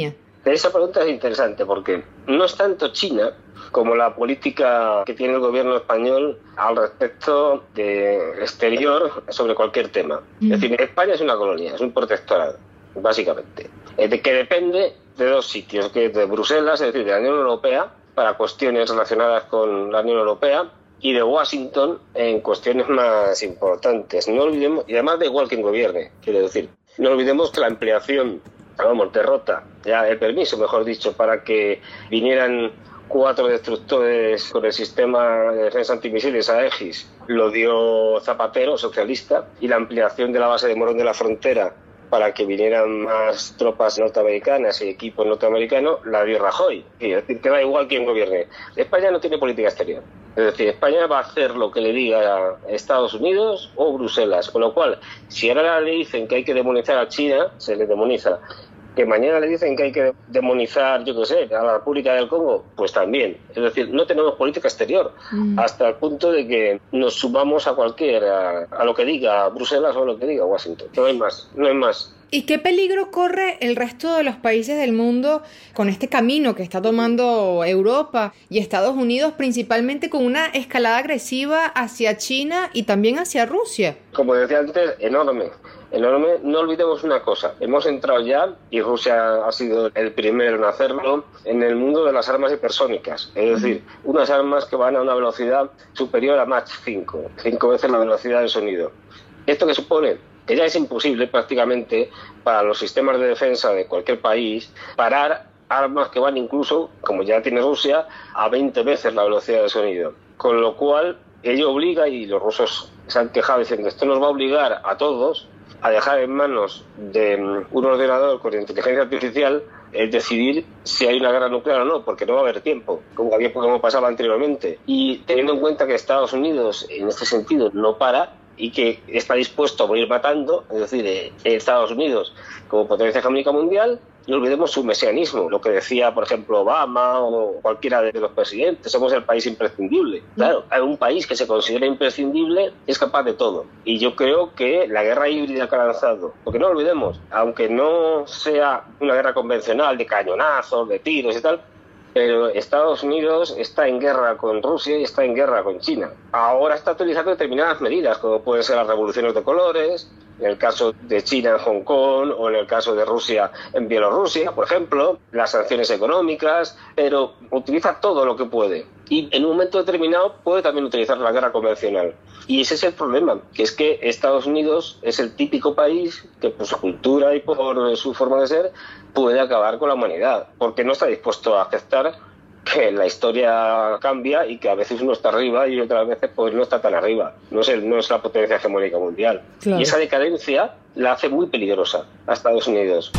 Esa pregunta es interesante porque no es tanto China como la política que tiene el gobierno español al respecto de exterior sobre cualquier tema. Mm. Es decir, España es una colonia, es un protectorado, básicamente, de que depende de dos sitios, que es de Bruselas, es decir, de la Unión Europea, para cuestiones relacionadas con la Unión Europea, y de Washington en cuestiones más importantes. No olvidemos, y además da igual quien gobierne, quiero decir, no olvidemos que la ampliación, vamos, derrota, ya el permiso, mejor dicho, para que vinieran cuatro destructores con el sistema de defensa antimisiles Aegis, lo dio Zapatero, socialista, y la ampliación de la base de Morón de la Frontera para que vinieran más tropas norteamericanas y equipos norteamericanos, la dio Rajoy. Es decir, que da igual quién gobierne. España no tiene política exterior. Es decir, España va a hacer lo que le diga a Estados Unidos o Bruselas. Con lo cual, si ahora le dicen que hay que demonizar a China, se le demoniza. Que mañana le dicen que hay que demonizar, yo qué sé, a la República del Congo, pues también. Es decir, no tenemos política exterior, mm. hasta el punto de que nos sumamos a cualquier, a, a lo que diga Bruselas o a lo que diga Washington. No hay más, no hay más. ¿Y qué peligro corre el resto de los países del mundo con este camino que está tomando Europa y Estados Unidos, principalmente con una escalada agresiva hacia China y también hacia Rusia? Como decía antes, enorme. Enorme. No olvidemos una cosa, hemos entrado ya, y Rusia ha sido el primero en hacerlo, en el mundo de las armas hipersónicas, es decir, unas armas que van a una velocidad superior a Mach cinco, cinco veces la velocidad del sonido. ¿Esto qué supone? Que ya es imposible prácticamente para los sistemas de defensa de cualquier país parar armas que van incluso, como ya tiene Rusia, a veinte veces la velocidad del sonido. Con lo cual, ello obliga, y los rusos se han quejado diciendo, esto nos va a obligar a todos a dejar en manos de un ordenador con inteligencia artificial el decidir si hay una guerra nuclear o no, porque no va a haber tiempo, como había como pasaba anteriormente. Y teniendo en cuenta que Estados Unidos en este sentido no para y que está dispuesto a morir matando, es decir, eh, Estados Unidos como potencia hegemónica mundial, no olvidemos su mesianismo, lo que decía, por ejemplo, Obama o cualquiera de los presidentes, somos el país imprescindible. Claro, un país que se considera imprescindible es capaz de todo. Y yo creo que la guerra híbrida que ha lanzado, porque no olvidemos, aunque no sea una guerra convencional de cañonazos, de tiros y tal, pero Estados Unidos está en guerra con Rusia y está en guerra con China. Ahora está utilizando determinadas medidas, como pueden ser las revoluciones de colores, en el caso de China en Hong Kong o en el caso de Rusia en Bielorrusia, por ejemplo, las sanciones económicas, pero utiliza todo lo que puede. Y en un momento determinado puede también utilizar la guerra convencional. Y ese es el problema, que es que Estados Unidos es el típico país que por su cultura y por su forma de ser puede acabar con la humanidad, porque no está dispuesto a aceptar que la historia cambia y que a veces uno está arriba y otras veces pues no está tan arriba. No es, el, no es la potencia hegemónica mundial. Claro. Y esa decadencia la hace muy peligrosa a Estados Unidos.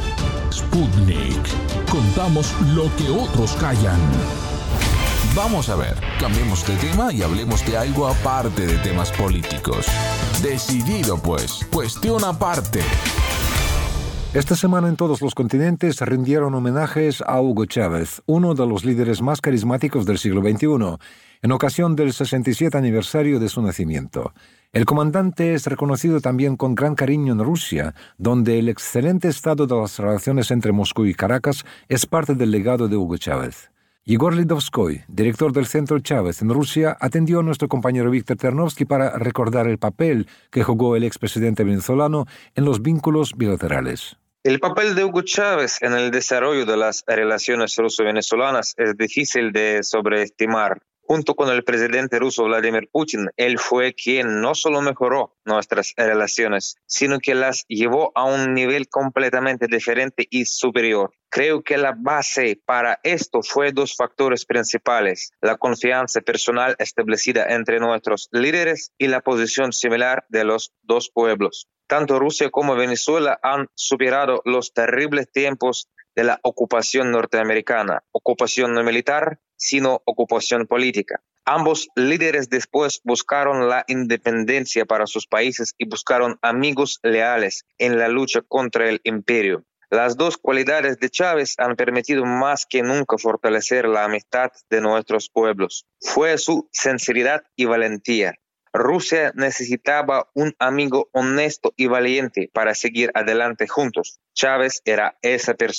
Sputnik. Contamos lo que otros callan. Vamos a ver, cambiemos de tema y hablemos de algo aparte de temas políticos. Decidido pues, cuestión aparte. Esta semana en todos los continentes rindieron homenajes a Hugo Chávez, uno de los líderes más carismáticos del siglo veintiuno, en ocasión del sesenta y siete aniversario de su nacimiento. El comandante es reconocido también con gran cariño en Rusia, donde el excelente estado de las relaciones entre Moscú y Caracas es parte del legado de Hugo Chávez. Igor Lidovskoy, director del Centro Chávez en Rusia, atendió a nuestro compañero Víctor Ternovsky para recordar el papel que jugó el expresidente venezolano en los vínculos bilaterales. El papel de Hugo Chávez en el desarrollo de las relaciones ruso-venezolanas es difícil de sobreestimar. Junto con el presidente ruso Vladimir Putin, él fue quien no solo mejoró nuestras relaciones, sino que las llevó a un nivel completamente diferente y superior. Creo que la base para esto fue dos factores principales: la confianza personal establecida entre nuestros líderes y la posición similar de los dos pueblos. Tanto Rusia como Venezuela han superado los terribles tiempos de la ocupación norteamericana, ocupación no militar, sino ocupación política. Ambos líderes después buscaron la independencia para sus países y buscaron amigos leales en la lucha contra el imperio. Las dos cualidades de Chávez han permitido más que nunca fortalecer la amistad de nuestros pueblos. Fue su sinceridad y valentía. Rusia necesitaba un amigo honesto y valiente para seguir adelante juntos. Chávez era esa persona.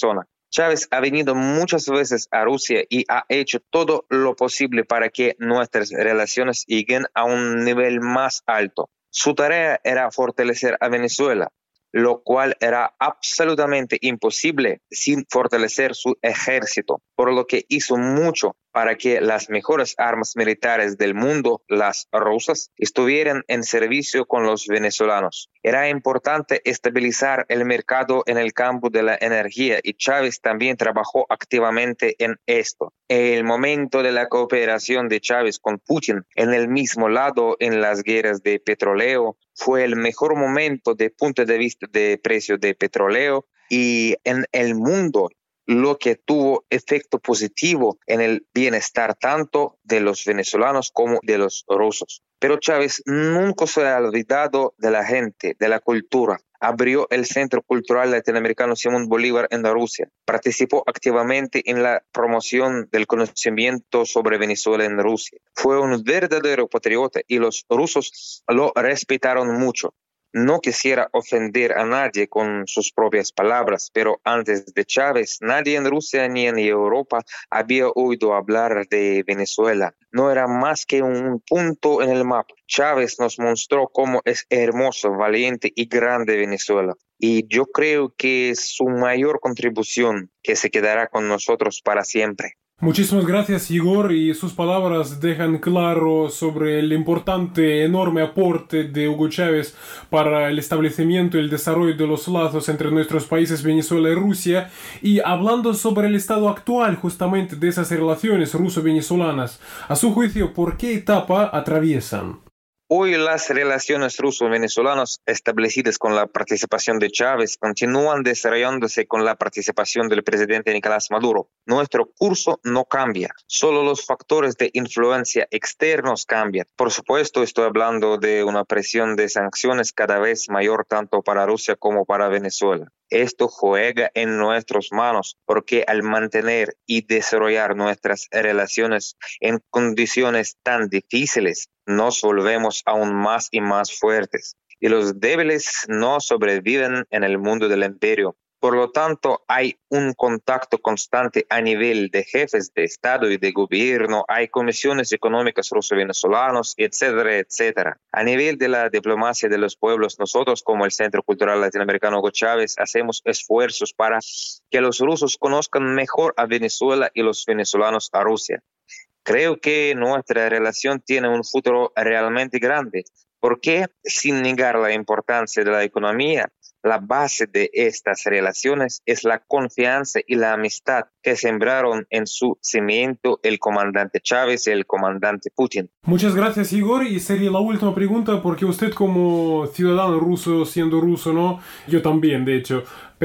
Chávez ha venido muchas veces a Rusia y ha hecho todo lo posible para que nuestras relaciones lleguen a un nivel más alto. Su tarea era fortalecer a Venezuela, lo cual era absolutamente imposible sin fortalecer su ejército, por lo que hizo mucho para que las mejores armas militares del mundo, las rusas, estuvieran en servicio con los venezolanos. Era importante estabilizar el mercado en el campo de la energía y Chávez también trabajó activamente en esto. El momento de la cooperación de Chávez con Putin en el mismo lado en las guerras de petróleo fue el mejor momento de punto de vista de precio de petróleo y en el mundo, lo que tuvo efecto positivo en el bienestar tanto de los venezolanos como de los rusos. Pero Chávez nunca se ha olvidado de la gente, de la cultura. Abrió el Centro Cultural Latinoamericano Simón Bolívar en Rusia. Participó activamente en la promoción del conocimiento sobre Venezuela en Rusia. Fue un verdadero patriota y los rusos lo respetaron mucho. No quisiera ofender a nadie con sus propias palabras, pero antes de Chávez, nadie en Rusia ni en Europa había oído hablar de Venezuela. No era más que un punto en el mapa. Chávez nos mostró cómo es hermoso, valiente y grande Venezuela. Y yo creo que es su mayor contribución que se quedará con nosotros para siempre. Muchísimas gracias, Igor, y sus palabras dejan claro sobre el importante, enorme aporte de Hugo Chávez para el establecimiento y el desarrollo de los lazos entre nuestros países Venezuela y Rusia. Y hablando sobre el estado actual justamente de esas relaciones ruso-venezolanas, a su juicio, ¿por qué etapa atraviesan? Hoy las relaciones ruso-venezolanas establecidas con la participación de Chávez continúan desarrollándose con la participación del presidente Nicolás Maduro. Nuestro curso no cambia, solo los factores de influencia externos cambian. Por supuesto, estoy hablando de una presión de sanciones cada vez mayor tanto para Rusia como para Venezuela. Esto juega en nuestras manos porque al mantener y desarrollar nuestras relaciones en condiciones tan difíciles, nos volvemos aún más y más fuertes y los débiles no sobreviven en el mundo del imperio. Por lo tanto, hay un contacto constante a nivel de jefes de Estado y de gobierno, hay comisiones económicas ruso-venezolanos, etcétera, etcétera. A nivel de la diplomacia de los pueblos, nosotros como el Centro Cultural Latinoamericano Hugo Chávez hacemos esfuerzos para que los rusos conozcan mejor a Venezuela y los venezolanos a Rusia. Creo que nuestra relación tiene un futuro realmente grande, porque sin negar la importancia de la economía, la base de estas relaciones es la confianza y la amistad que sembraron en su cimiento el comandante Chávez y el comandante Putin. Muchas gracias, Igor, y sería la última pregunta porque usted como ciudadano ruso, siendo ruso, ¿no? Yo también, de hecho.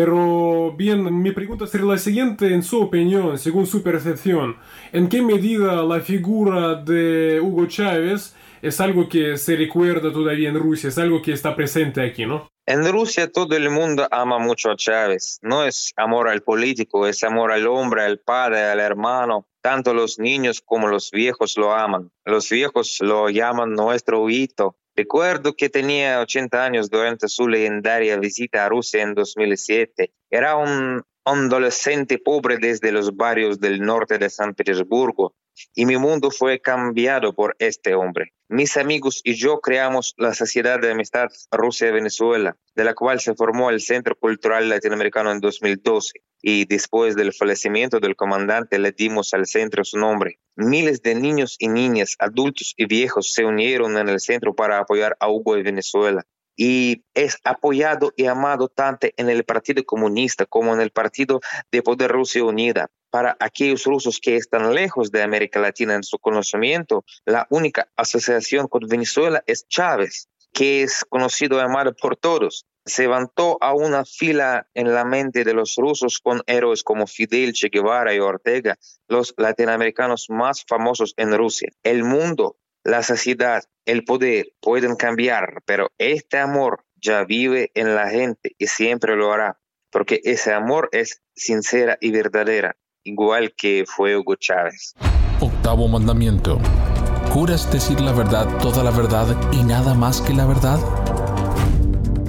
Pero bien, mi pregunta sería la siguiente, en su opinión, según su percepción, ¿en qué medida la figura de Hugo Chávez es algo que se recuerda todavía en Rusia, es algo que está presente aquí, ¿no? En Rusia todo el mundo ama mucho a Chávez. No es amor al político, es amor al hombre, al padre, al hermano. Tanto los niños como los viejos lo aman. Los viejos lo llaman nuestro Huguito. Recuerdo que tenía ochenta años durante su legendaria visita a Rusia en dos mil siete. Era un adolescente pobre desde los barrios del norte de San Petersburgo. Y mi mundo fue cambiado por este hombre. Mis amigos y yo creamos la Sociedad de Amistad Rusia-Venezuela, de la cual se formó el Centro Cultural Latinoamericano en dos mil doce. Y después del fallecimiento del comandante le dimos al centro su nombre. Miles de niños y niñas, adultos y viejos se unieron en el centro para apoyar a Hugo y Venezuela. Y es apoyado y amado tanto en el Partido Comunista como en el Partido de Poder Rusia Unida. Para aquellos rusos que están lejos de América Latina en su conocimiento, la única asociación con Venezuela es Chávez, que es conocido y amado por todos. Se levantó a una fila en la mente de los rusos con héroes como Fidel, Che Guevara y Ortega, los latinoamericanos más famosos en Rusia. El mundo, la sociedad, el poder pueden cambiar, pero este amor ya vive en la gente y siempre lo hará, porque ese amor es sincera y verdadera, igual que fue Hugo Chávez. Octavo mandamiento. ¿Juras decir la verdad, toda la verdad y nada más que la verdad?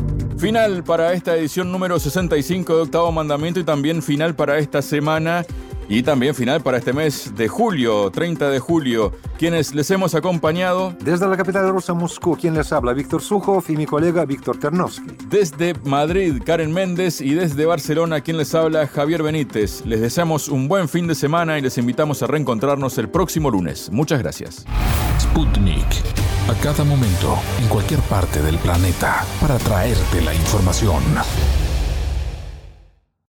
Final para esta edición número sesenta y cinco de Octavo Mandamiento y también final para esta semana y también final para este mes de julio, treinta de julio. Quienes les hemos acompañado. Desde la capital rusa, Moscú, quien les habla, Víctor Sukhov y mi colega Víctor Ternovsky. Desde Madrid, Karen Méndez y desde Barcelona, quien les habla, Javier Benítez. Les deseamos un buen fin de semana y les invitamos a reencontrarnos el próximo lunes. Muchas gracias. Sputnik. A cada momento, en cualquier parte del planeta, para traerte la información.